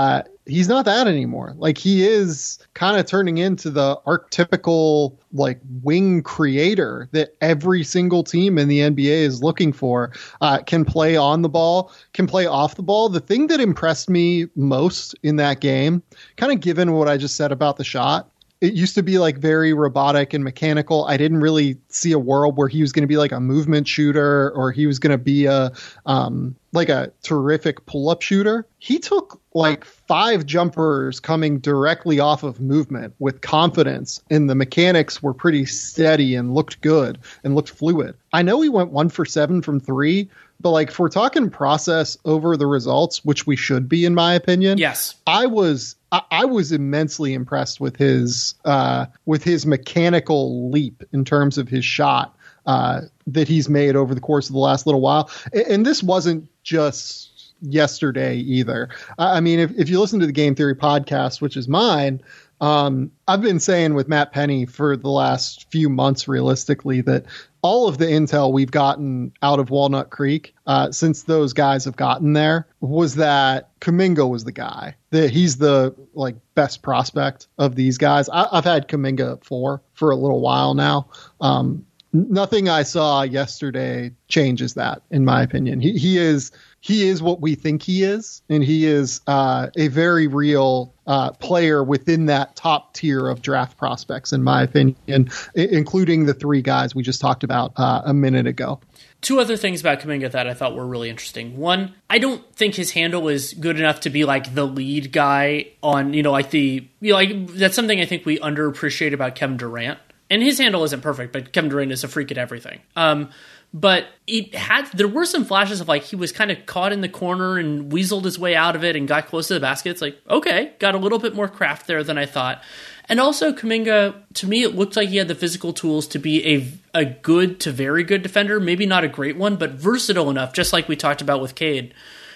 he's not that anymore. Like, he is kind of turning into the archetypical like wing creator that every single team in the N B A is looking for. Uh, can play on the ball, can play off the ball. The thing that impressed me most in that game, kind of given what I just said about the shot, it used to be like very robotic and mechanical. I didn't really see a world where he was going to be like a movement shooter or he was going to be a um, like a terrific pull-up shooter. He took like five jumpers coming directly off of movement with confidence, and the mechanics were pretty steady and looked good and looked fluid. I know he went one for seven from three, but like if we're talking process over the results, which we should be, in my opinion. Yes. I was I, I was immensely impressed with his uh, with his mechanical leap in terms of his shot uh, that he's made over the course of the last little while. And, and this wasn't just yesterday either. I mean, if, if you listen to the Game Theory podcast, which is mine, um, I've been saying with Matt Penny for the last few months, realistically, that all of the intel we've gotten out of Walnut Creek uh, since those guys have gotten there was that Kuminga was the guy, that he's the like best prospect of these guys. I, I've had Kuminga at four for a little while now. Um, nothing I saw yesterday changes that, in my opinion. He, he is he is what we think he is, and he is uh, a very real uh, player within that top tier of draft prospects, in my opinion, I- including the three guys we just talked about uh, a minute ago. Two other things about Kuminga that I thought were really interesting. One, I don't think his handle is good enough to be like the lead guy on, you know, like the, you know, like that's something I think we underappreciate about Kevin Durant. And his handle isn't perfect, but Kevin Durant is a freak at everything. Um, but it had, there were some flashes of like he was kind of caught in the corner and weaseled his way out of it and got close to the basket. It's like, okay, got a little bit more craft there than I thought. And also Kuminga, to me, it looked like he had the physical tools to be a, a good to very good defender. Maybe not a great one, but versatile enough, just like we talked about with Cade,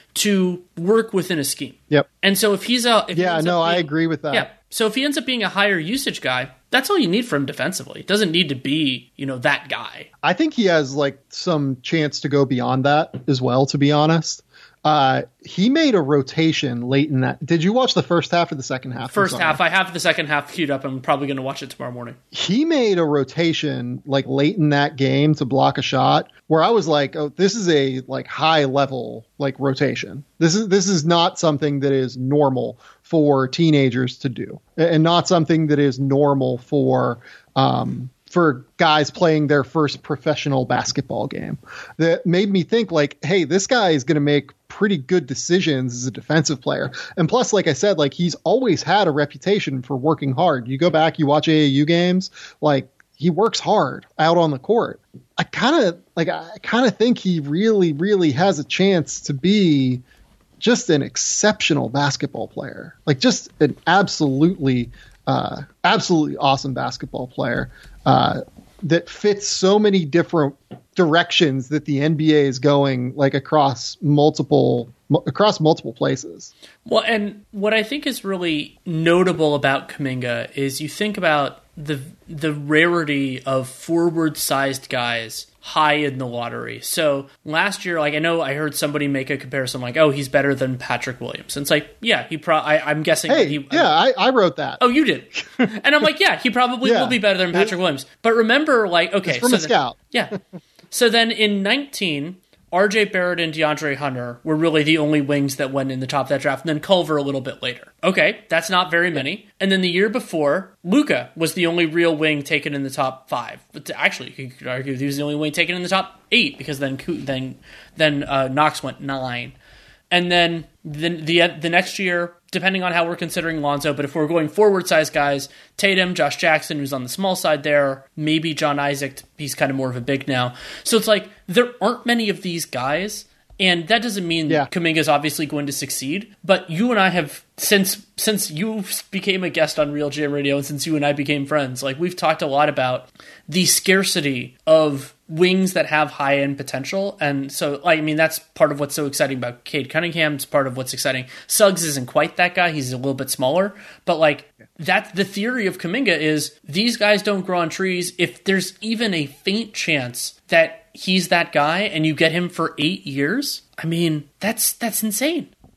to work within a scheme. Yep. And so if he's a... If yeah, he no, being, I agree with that. Yeah. So if he ends up being a higher usage guy, that's all you need from him defensively. It doesn't need to be, you know, that guy. I think he has like some chance to go beyond that as well, to be honest. Uh, he made a rotation late in that. Did you watch the first half or the second half? First half. I have the second half queued up. I'm probably going to watch it tomorrow morning. He made a rotation like late in that game to block a shot where I was like, oh, this is a like high level like rotation. This is this is not something that is normal for teenagers to do, and not something that is normal for um for guys playing their first professional basketball game. That made me think like, hey, this guy is going to make pretty good decisions as a defensive player. And plus, like I said, like he's always had a reputation for working hard. You go back, you watch A A U games, like he works hard out on the court. I kind of like, I kind of think he really, really has a chance to be just an exceptional basketball player, like just an absolutely, uh, absolutely awesome basketball player. Uh, that fits so many different directions that the N B A is going, like across multiple across multiple places. Well, and what I think is really notable about Kuminga is you think about the the rarity of forward-sized guys high in the lottery. So last year, like I know I heard somebody make a comparison like, oh, he's better than Patrick Williams. And it's like, yeah, he pro- I, I'm guessing. Hey, he, yeah, I, I wrote that. Oh, you did. And I'm like, yeah, he probably yeah. will be better than Patrick Williams. But remember, like, okay. It's from so a scout. Then, yeah. So then in nineteen, R J Barrett and DeAndre Hunter were really the only wings that went in the top of that draft, and then Culver a little bit later. Okay, that's not very many. And then the year before, Luka was the only real wing taken in the top five. But actually, you could argue he was the only wing taken in the top eight, because then then then uh, Knox went nine. And then the, the the next year, depending on how we're considering Lonzo, but if we're going forward-sized guys, Tatum, Josh Jackson, who's on the small side there, maybe John Isaac, he's kind of more of a big now. So it's like, there aren't many of these guys, and that doesn't mean yeah. Kuminga is obviously going to succeed, but you and I have, since since you became a guest on Real Jam Radio, and since you and I became friends, like we've talked a lot about the scarcity of wings that have high-end potential. And so, I mean, that's part of what's so exciting about Cade Cunningham. It's part of what's exciting. Suggs isn't quite that guy. He's a little bit smaller. But, like, that's the theory of Kuminga is these guys don't grow on trees. If there's even a faint chance that he's that guy and you get him for eight years, I mean, that's that's insane.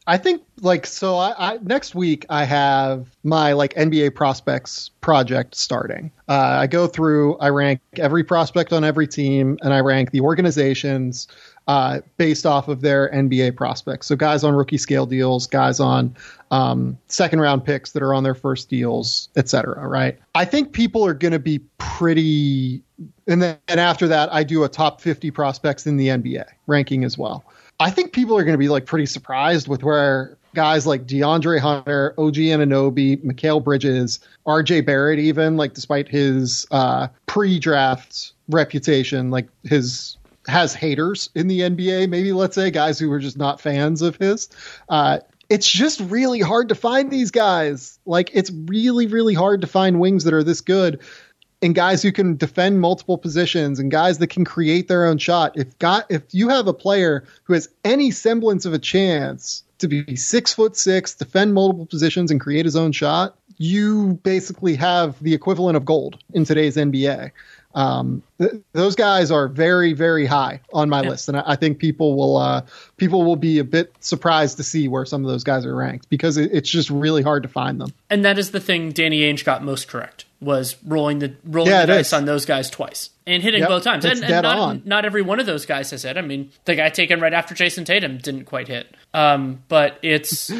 I think like so. I, I next week I have my like N B A prospects project starting. Uh, I go through, I rank every prospect on every team, and I rank the organizations uh, based off of their N B A prospects. So guys on rookie scale deals, guys on um, second round picks that are on their first deals, et cetera. Right. I think people are going to be pretty. And then and after that, I do a top fifty prospects in the N B A ranking as well. I think people are going to be like pretty surprised with where guys like DeAndre Hunter, O G Anunoby, Mikal Bridges, R J Barrett, even like despite his uh, pre-draft reputation, like his has haters in the N B A. Maybe let's say guys who were just not fans of his. Uh, it's just really hard to find these guys. Like it's really, really hard to find wings that are this good. And guys who can defend multiple positions and guys that can create their own shot. If got if you have a player who has any semblance of a chance to be six foot six, defend multiple positions, and create his own shot, you basically have the equivalent of gold in today's N B A. Um, th- those guys are very, very high on my yeah. list, and I, I think people will uh, people will be a bit surprised to see where some of those guys are ranked because it, it's just really hard to find them. And that is the thing Danny Ainge got most correct, was rolling the rolling yeah, the dice is. on those guys twice and hitting yep, both times. And, and dead not, on. not every one of those guys has hit. I mean, the guy taken right after Jason Tatum didn't quite hit. Um, but it's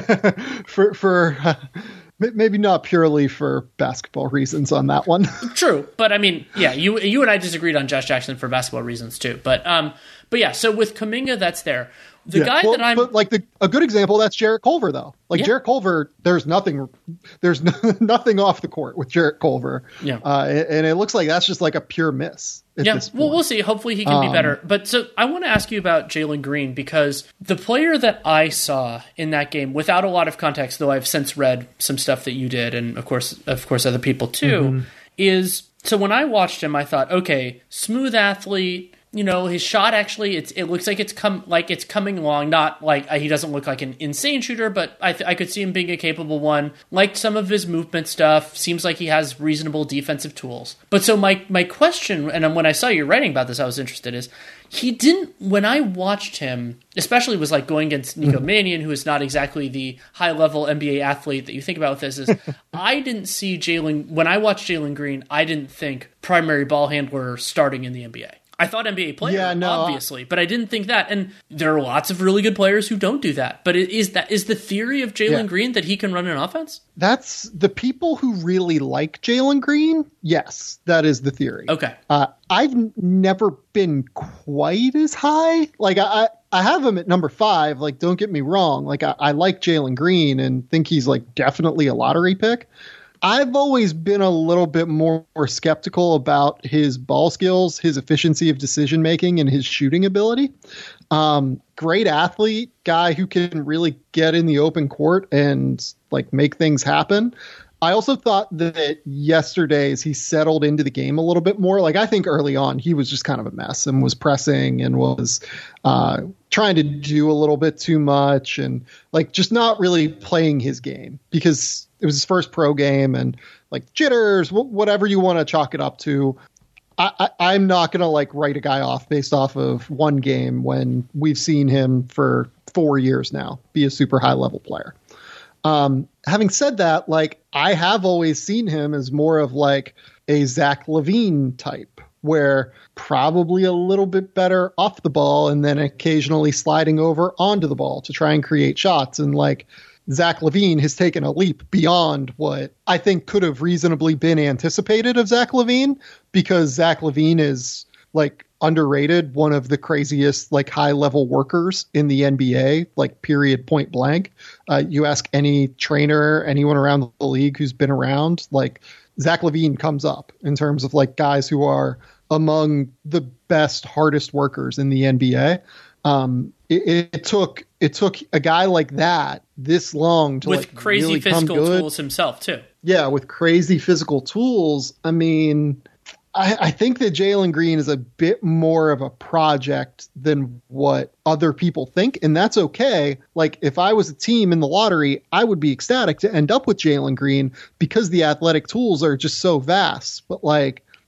for for. Uh, Maybe not purely for basketball reasons on that one. True, but I mean, yeah, you you and I disagreed on Josh Jackson for basketball reasons too. But um, but yeah, so with Kuminga, that's there. The yeah, guy well, that I'm but like the a good example, that's Jarrett Culver though. Like yeah. Jarrett Culver, there's nothing, there's no, nothing off the court with Jarrett Culver. Yeah, uh, and it looks like that's just like a pure miss. Yeah, well, we'll see. Hopefully he can um, be better. But so I want to ask you about Jalen Green because the player that I saw in that game, without a lot of context, though I've since read some stuff that you did, and of course, of course, other people too, mm-hmm. is so when I watched him, I thought, okay, smooth athlete. You know, his shot actually, it's, it looks like it's come like it's coming along. Not like uh, he doesn't look like an insane shooter, but I, th- I could see him being a capable one. Liked some of his movement stuff. Seems like he has reasonable defensive tools. But so my my question, and when I saw you writing about this, I was interested, is he didn't, when I watched him, especially was like going against Nico mm-hmm. Mannion, who is not exactly the high-level N B A athlete that you think about with this, is I didn't see Jalen, when I watched Jalen Green, I didn't think primary ball handler starting in the N B A. I thought N B A player, yeah, no, obviously, but I didn't think that. And there are lots of really good players who don't do that. But is that is the theory of Jalen yeah. Green that he can run an offense? That's the people who really like Jalen Green. Yes, that is the theory. Okay. Uh, I've n- never been quite as high. Like I, I have him at number five. Like, don't get me wrong. Like I, I like Jalen Green and think he's like definitely a lottery pick. I've always been a little bit more, more skeptical about his ball skills, his efficiency of decision making, and his shooting ability. Um, great athlete, guy who can really get in the open court and like make things happen. I also thought that yesterday, as he settled into the game a little bit more, like I think early on he was just kind of a mess and was pressing and was uh, trying to do a little bit too much and like just not really playing his game because it was his first pro game and like jitters, wh- whatever you want to chalk it up to. I, I, I'm not going to like write a guy off based off of one game when we've seen him for four years now be a super high level player. Um, having said that, like I have always seen him as more of like a Zach LaVine type where probably a little bit better off the ball and then occasionally sliding over onto the ball to try and create shots. And like Zach LaVine has taken a leap beyond what I think could have reasonably been anticipated of Zach LaVine because Zach LaVine is like underrated, one of the craziest like high level workers in the N B A, like period, point blank. Uh, you ask any trainer, anyone around the league who's been around, like Zach LaVine comes up in terms of like guys who are among the best, hardest workers in the N B A. Um, it, it took it took a guy like that this long to with like crazy really physical come good. tools himself too. Yeah, with crazy physical tools. I mean, I, I think that Jalen Green is a bit more of a project than what other people think, and that's okay. Like, if I was a team in the lottery, I would be ecstatic to end up with Jalen Green because the athletic tools are just so vast. But, like,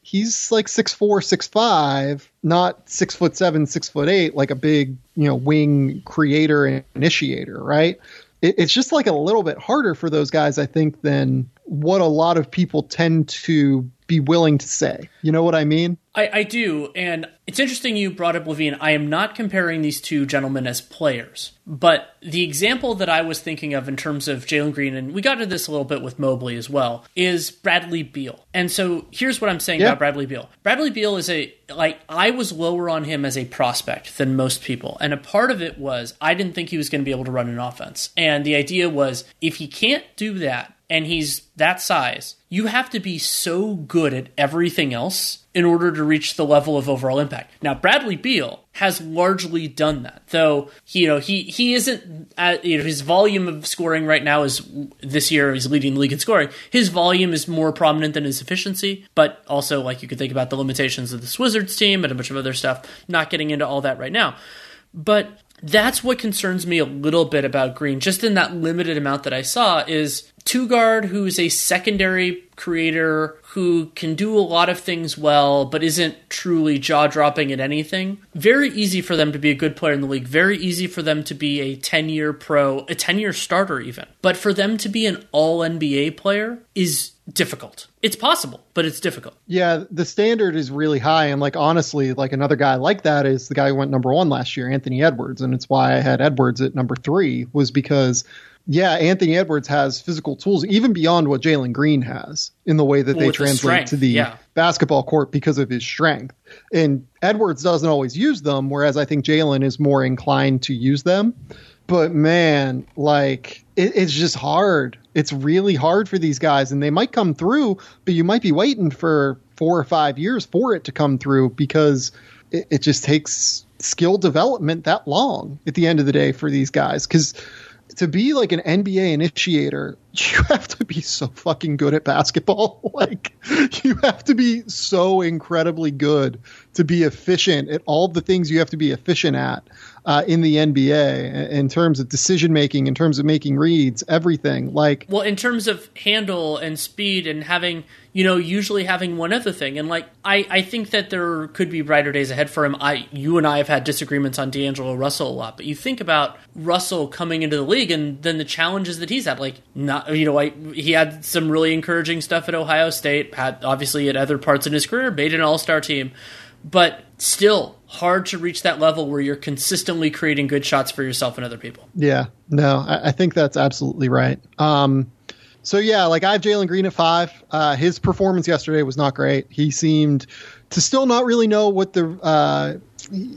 he's like six four, six five, not six foot seven, six foot eight, like a big, you know, wing creator and initiator, right? It, it's just like a little bit harder for those guys, I think, than what a lot of people tend to be willing to say. You know what I mean? I, I do, and it's interesting you brought up Levine. I am not comparing these two gentlemen as players, but the example that I was thinking of in terms of Jalen Green, and we got to this a little bit with Mobley as well, is Bradley Beal. And so here's what I'm saying yeah. about Bradley Beal. Bradley Beal is a, like, I was lower on him as a prospect than most people, and a part of it was I didn't think he was going to be able to run an offense. And the idea was, if he can't do that, and he's that size, you have to be so good at everything else in order to reach the level of overall impact. Now, Bradley Beal has largely done that, though. You know, he he isn't. At, you know, his volume of scoring right now is this year he's leading the league in scoring. His volume is more prominent than his efficiency, but also, like, you could think about the limitations of this Wizards team and a bunch of other stuff. Not getting into all that right now, but that's what concerns me a little bit about Green, just in that limited amount that I saw, is two guard who's a secondary creator who can do a lot of things well, but isn't truly jaw-dropping at anything. Very easy for them to be a good player in the league. Very easy for them to be a ten-year pro, a ten-year starter even. But for them to be an all-N B A player is difficult. It's possible, but it's difficult. Yeah, the standard is really high. And like, honestly, like another guy like that is the guy who went number one last year, Anthony Edwards. And it's why I had Edwards at number three, was because, yeah, Anthony Edwards has physical tools even beyond what Jalen Green has in the way that well, they translate to the yeah. basketball court because of his strength. And Edwards doesn't always use them, whereas I think Jalen is more inclined to use them. But man, like, it, it's just hard. It's really hard for these guys, and they might come through, but you might be waiting for four or five years for it to come through, because it, it just takes skill development that long at the end of the day for these guys. Because to be like an N B A initiator, you have to be so fucking good at basketball. Like, you have to be so incredibly good to be efficient at all the things you have to be efficient at uh, in the N B A, in terms of decision making, in terms of making reads, everything. Like, well, in terms of handle and speed and having, you know, usually having one other thing. And like, I, I think that there could be brighter days ahead for him. I, you and I have had disagreements on D'Angelo Russell a lot, but you think about Russell coming into the league and then the challenges that he's had. Like, not, you know, I, he had some really encouraging stuff at Ohio State, had obviously at other parts in his career, made an all-star team, but still hard to reach that level where you're consistently creating good shots for yourself and other people. Yeah, no, I, I think that's absolutely right. Um, so yeah, like I have Jalen Green at five. Uh, his performance yesterday was not great. He seemed to still not really know what the, uh, he,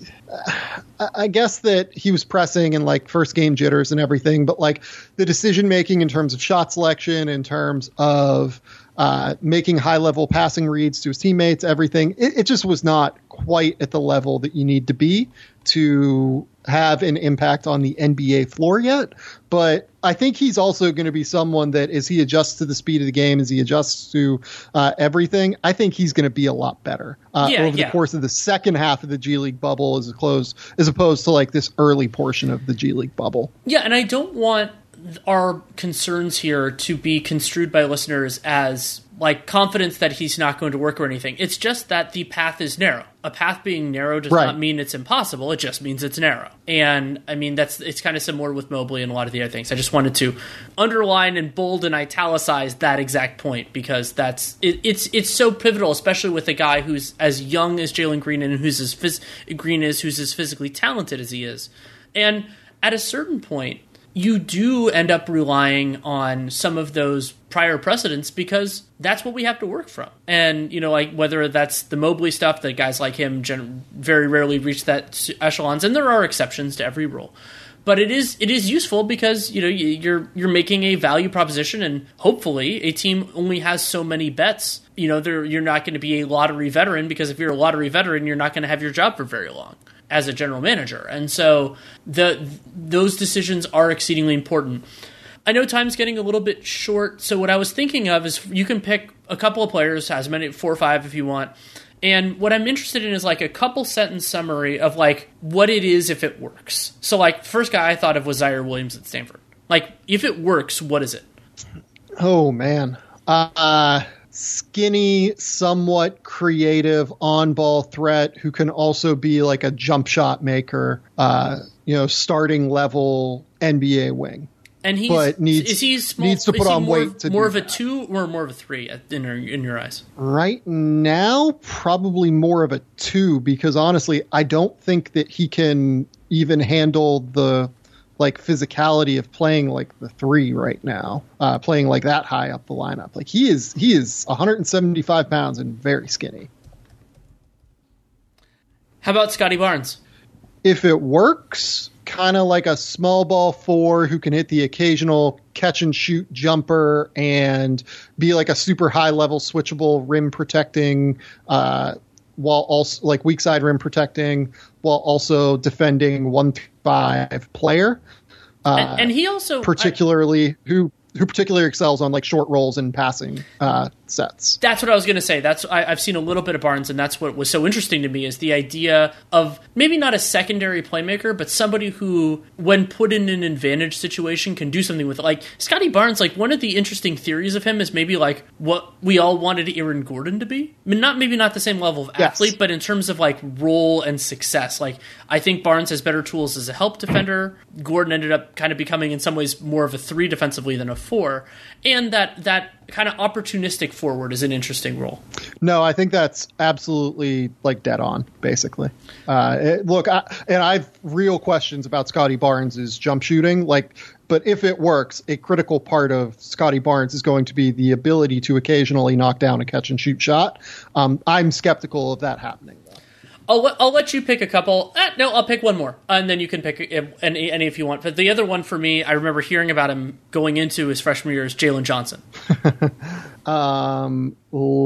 I guess that he was pressing and like first game jitters and everything, but like the decision making in terms of shot selection, in terms of uh, making high level passing reads to his teammates, everything, it, it just was not quite at the level that you need to be to have an impact on the N B A floor yet. But I think he's also going to be someone that, as he adjusts to the speed of the game, as he adjusts to uh, everything, I think he's going to be a lot better uh, yeah, over yeah. the course of the second half of the G League bubble, as opposed, as opposed to like this early portion of the G League bubble. Yeah, and I don't want our concerns here to be construed by listeners as like confidence that he's not going to work or anything. It's just that the path is narrow. A path being narrow does right. not mean it's impossible. It just means it's narrow. And I mean, that's it's kind of similar with Mobley and a lot of the other things. I just wanted to underline and bold and italicize that exact point, because that's it, it's it's so pivotal, especially with a guy who's as young as Jalen Green and who's as phys- Green is, who's as physically talented as he is. And at a certain point, you do end up relying on some of those prior precedents, because that's what we have to work from. And, you know, like whether that's the Mobley stuff, that guys like him gen- very rarely reach that echelons, and there are exceptions to every rule. But it is it is useful because, you know, you're you're making a value proposition, and hopefully a team only has so many bets. You know, you're not going to be a lottery veteran, because if you're a lottery veteran, you're not going to have your job for very long as a general manager. And so the those decisions are exceedingly important. I know time's getting a little bit short, so what I was thinking of is you can pick a couple of players, as many, four or five if you want, and what I'm interested in is like a couple sentence summary of like what it is if it works. So like first guy I thought of was Zaire Williams at Stanford. Like if it works, what is it? Oh man. Uh skinny, somewhat creative on-ball threat who can also be like a jump shot maker, uh, you know, starting level N B A wing. And he's but needs, is he small, needs to put on more, weight to more do of a that. two or more of a three in your, in your eyes? Right now, probably more of a two, because honestly, I don't think that he can even handle the like physicality of playing like the three right now, uh, playing like that high up the lineup. Like he is, he is one hundred seventy-five pounds and very skinny. How about Scotty Barnes? If it works, kind of like a small ball four who can hit the occasional catch and shoot jumper and be like a super high level switchable rim protecting, uh, while also like weak side rim protecting, while also defending one through five player. Uh, and, and he also particularly I, who who particularly excels on like short rolls and passing uh, sets. That's what I was going to say. That's I, I've seen a little bit of Barnes, and that's what was so interesting to me is the idea of maybe not a secondary playmaker, but somebody who, when put in an advantage situation, can do something with it. Like Scotty Barnes, like one of the interesting theories of him is maybe like what we all wanted Aaron Gordon to be. I mean, not maybe not the same level of athlete, yes. but in terms of like role and success. Like I think Barnes has better tools as a help defender. Gordon ended up kind of becoming in some ways more of a three defensively than a four, and that that kind of opportunistic forward is an interesting role. No, I think that's absolutely like dead on, basically. Uh, it, look, I, and I have real questions about Scotty Barnes' jump shooting. Like, but if it works, a critical part of Scotty Barnes is going to be the ability to occasionally knock down a catch and shoot shot. Um, I'm skeptical of that happening. I'll let, I'll let you pick a couple. Eh, no, I'll pick one more, and then you can pick any, any if you want. But the other one for me, I remember hearing about him going into his freshman year is Jalen Johnson. um,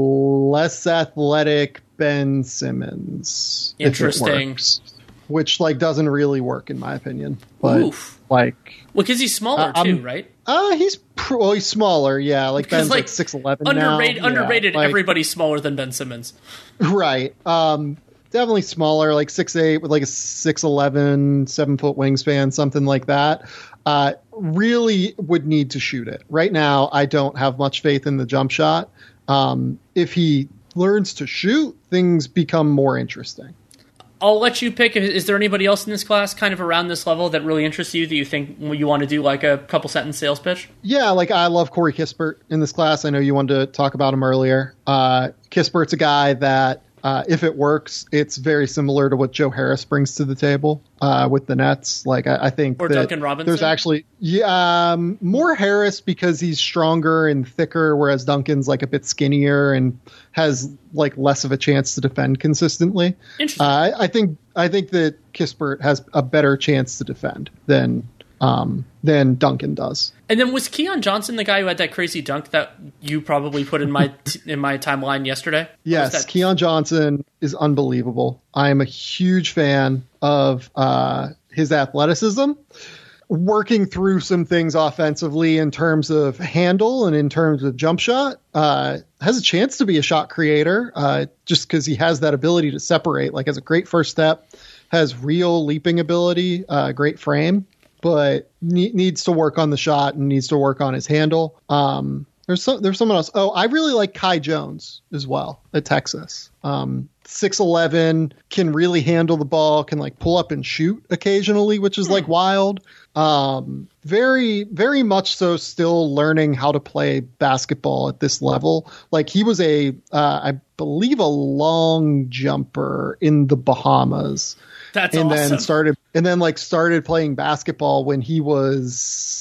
less athletic Ben Simmons. Interesting. Works, which like doesn't really work in my opinion. But Oof. like, well, because he's smaller uh, too, um, right? Uh, he's pr- well, he's smaller. Yeah, like because Ben's like like six eleven underrated, now. underrated. Yeah, like, everybody's smaller than Ben Simmons. Right. Um. Definitely smaller, like six eight with like a six eleven, seven foot wingspan, something like that. Uh, really would need to shoot it. Right now, I don't have much faith in the jump shot. Um, if he learns to shoot, things become more interesting. I'll let you pick. Is there anybody else in this class kind of around this level that really interests you that you think you want to do like a couple sentence sales pitch? Yeah, like I love Corey Kispert in this class. I know you wanted to talk about him earlier. Uh, Kispert's a guy that Uh, if it works, it's very similar to what Joe Harris brings to the table uh, with the Nets. Like I, I think or that Duncan Robinson. There's actually yeah um, more Harris because he's stronger and thicker, whereas Duncan's like a bit skinnier and has like less of a chance to defend consistently. Interesting. Uh, I, I think I think that Kispert has a better chance to defend than um, than Duncan does. And then was Keon Johnson the guy who had that crazy dunk that you probably put in my in my timeline yesterday? Yes, Keon Johnson is unbelievable. I am a huge fan of uh, his athleticism. Working through some things offensively in terms of handle and in terms of jump shot, uh, has a chance to be a shot creator uh, just because he has that ability to separate. Like has a great first step, has real leaping ability, uh, great frame. But ne- needs to work on the shot and needs to work on his handle. Um, there's so, there's someone else. Oh, I really like Kai Jones as well at Texas. Um, six eleven, can really handle the ball, can like pull up and shoot occasionally, which is like wild. Um, very, very much so still learning how to play basketball at this level. Like he was a, uh, I believe a long jumper in the Bahamas. That's and awesome. then started and then like started playing basketball when he was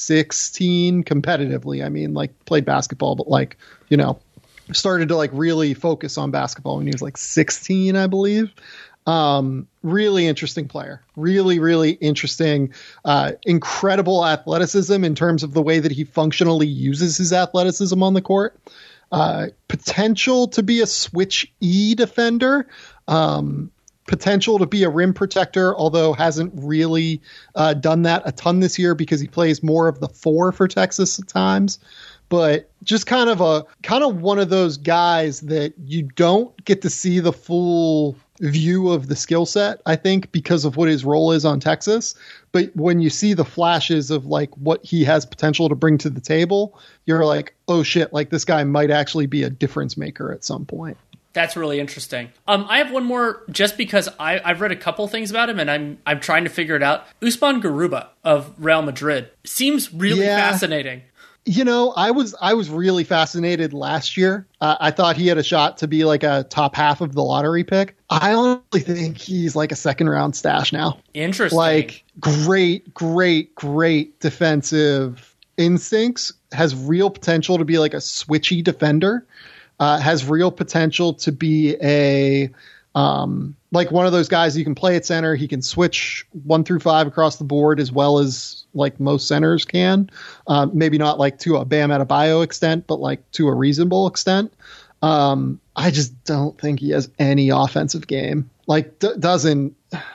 sixteen competitively. I mean, like played basketball, but like, you know, started to like really focus on basketball when he was like sixteen, I believe. Um, really interesting player, really, really interesting, uh, incredible athleticism in terms of the way that he functionally uses his athleticism on the court. Uh, potential to be a switch E defender. Um, Potential to be a rim protector, although hasn't really uh, done that a ton this year because he plays more of the four for Texas at times. But just kind of a kind of one of those guys that you don't get to see the full view of the skill set, I think, because of what his role is on Texas. But when you see the flashes of like what he has potential to bring to the table, you're like, oh shit, like this guy might actually be a difference maker at some point. That's really interesting. Um, I have one more just because I, I've read a couple things about him and I'm I'm trying to figure it out. Usman Garuba of Real Madrid seems really Yeah. fascinating. You know, I was I was really fascinated last year. Uh, I thought he had a shot to be like a top half of the lottery pick. I honestly think he's like a second round stash now. Interesting. Like great, great, great defensive instincts. Has real potential to be like a switchy defender. Uh, has real potential to be a um, like one of those guys you can play at center. He can switch one through five across the board as well as like most centers can. Uh, maybe not like to a Bam Adebayo extent, but like to a reasonable extent. Um, I just don't think he has any offensive game. Like d- doesn't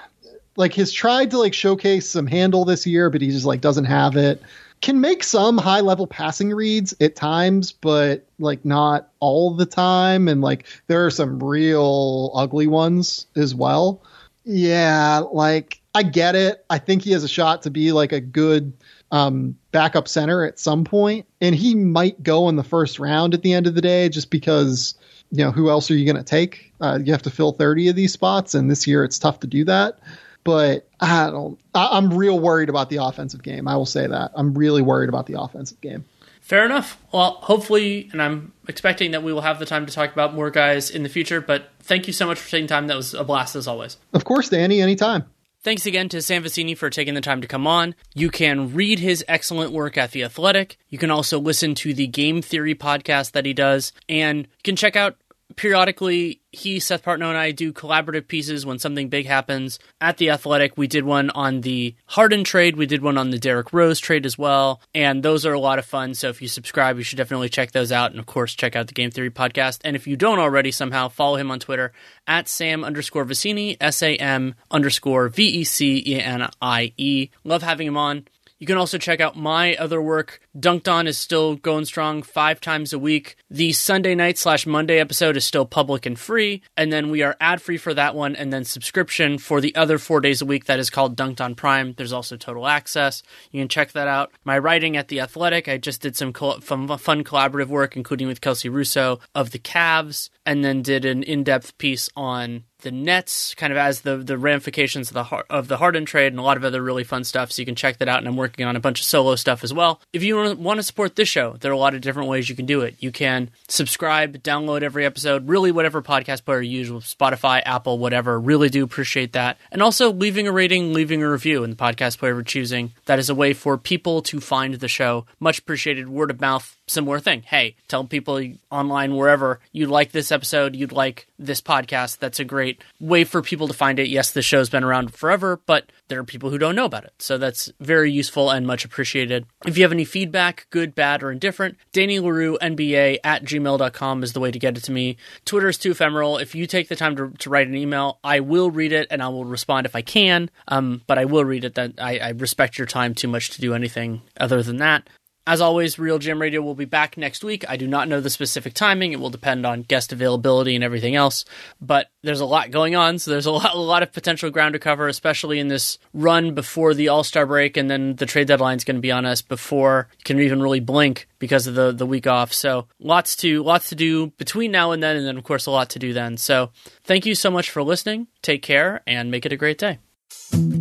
like has tried to like showcase some handle this year, but he just like doesn't have it. Can make some high level passing reads at times, but like not all the time. And like there are some real ugly ones as well. Yeah, like I get it. I think he has a shot to be like a good um, backup center at some point, and he might go in the first round at the end of the day, just because, you know, who else are you going to take? Uh, you have to fill thirty of these spots, and this year it's tough to do that. But I don't. I, I'm real worried about the offensive game. I will say that I'm really worried about the offensive game. Fair enough. Well, hopefully, and I'm expecting that we will have the time to talk about more guys in the future, but thank you so much for taking time. That was a blast as always. Of course, Danny, anytime. Thanks again to Sam Vecenie for taking the time to come on. You can read his excellent work at The Athletic. You can also listen to the Game Theory podcast that he does, and you can check out periodically, he, Seth Partnow, and I do collaborative pieces when something big happens at The Athletic. We did one on the Harden trade. We did one on the Derrick Rose trade as well. And those are a lot of fun. So if you subscribe, you should definitely check those out. And of course, check out the Game Theory podcast. And if you don't already somehow, follow him on Twitter at Sam underscore Vecenie, S A M underscore V E C E N I E. Love having him on. You can also check out my other work. Dunked On is still going strong five times a week. The Sunday night slash Monday episode is still public and free. And then we are ad-free for that one, and then subscription for the other four days a week that is called Dunked On Prime. There's also Total Access. You can check that out. My writing at The Athletic, I just did some fun collaborative work, including with Kelsey Russo of the Cavs, and then did an in-depth piece on the Nets, kind of as the the ramifications of the of the Harden trade, and a lot of other really fun stuff. So you can check that out. And I'm working on a bunch of solo stuff as well. If you want to support this show, there are a lot of different ways you can do it. You can subscribe, download every episode, really whatever podcast player you use, Spotify, Apple, whatever. Really do appreciate that. And also leaving a rating, leaving a review in the podcast player we're choosing. That is a way for people to find the show. Much appreciated. Word of mouth. Similar thing. Hey, tell people online, wherever, you'd like this episode, you'd like this podcast. That's a great way for people to find it. Yes, the show's been around forever, but there are people who don't know about it. So that's very useful and much appreciated. If you have any feedback, good, bad, or indifferent, Danny Leroux, N B A at gmail dot com is the way to get it to me. Twitter is too ephemeral. If you take the time to, to write an email, I will read it and I will respond if I can. Um, but I will read it. That I, I respect your time too much to do anything other than that. As always, Real Jam Radio will be back next week. I do not know the specific timing. It will depend on guest availability and everything else. But there's a lot going on, so there's a lot, a lot of potential ground to cover, especially in this run before the All-Star break, and then the trade deadline is going to be on us before you can even really blink because of the, the week off. So lots to lots to do between now and then, and then, of course, a lot to do then. So thank you so much for listening. Take care, and make it a great day.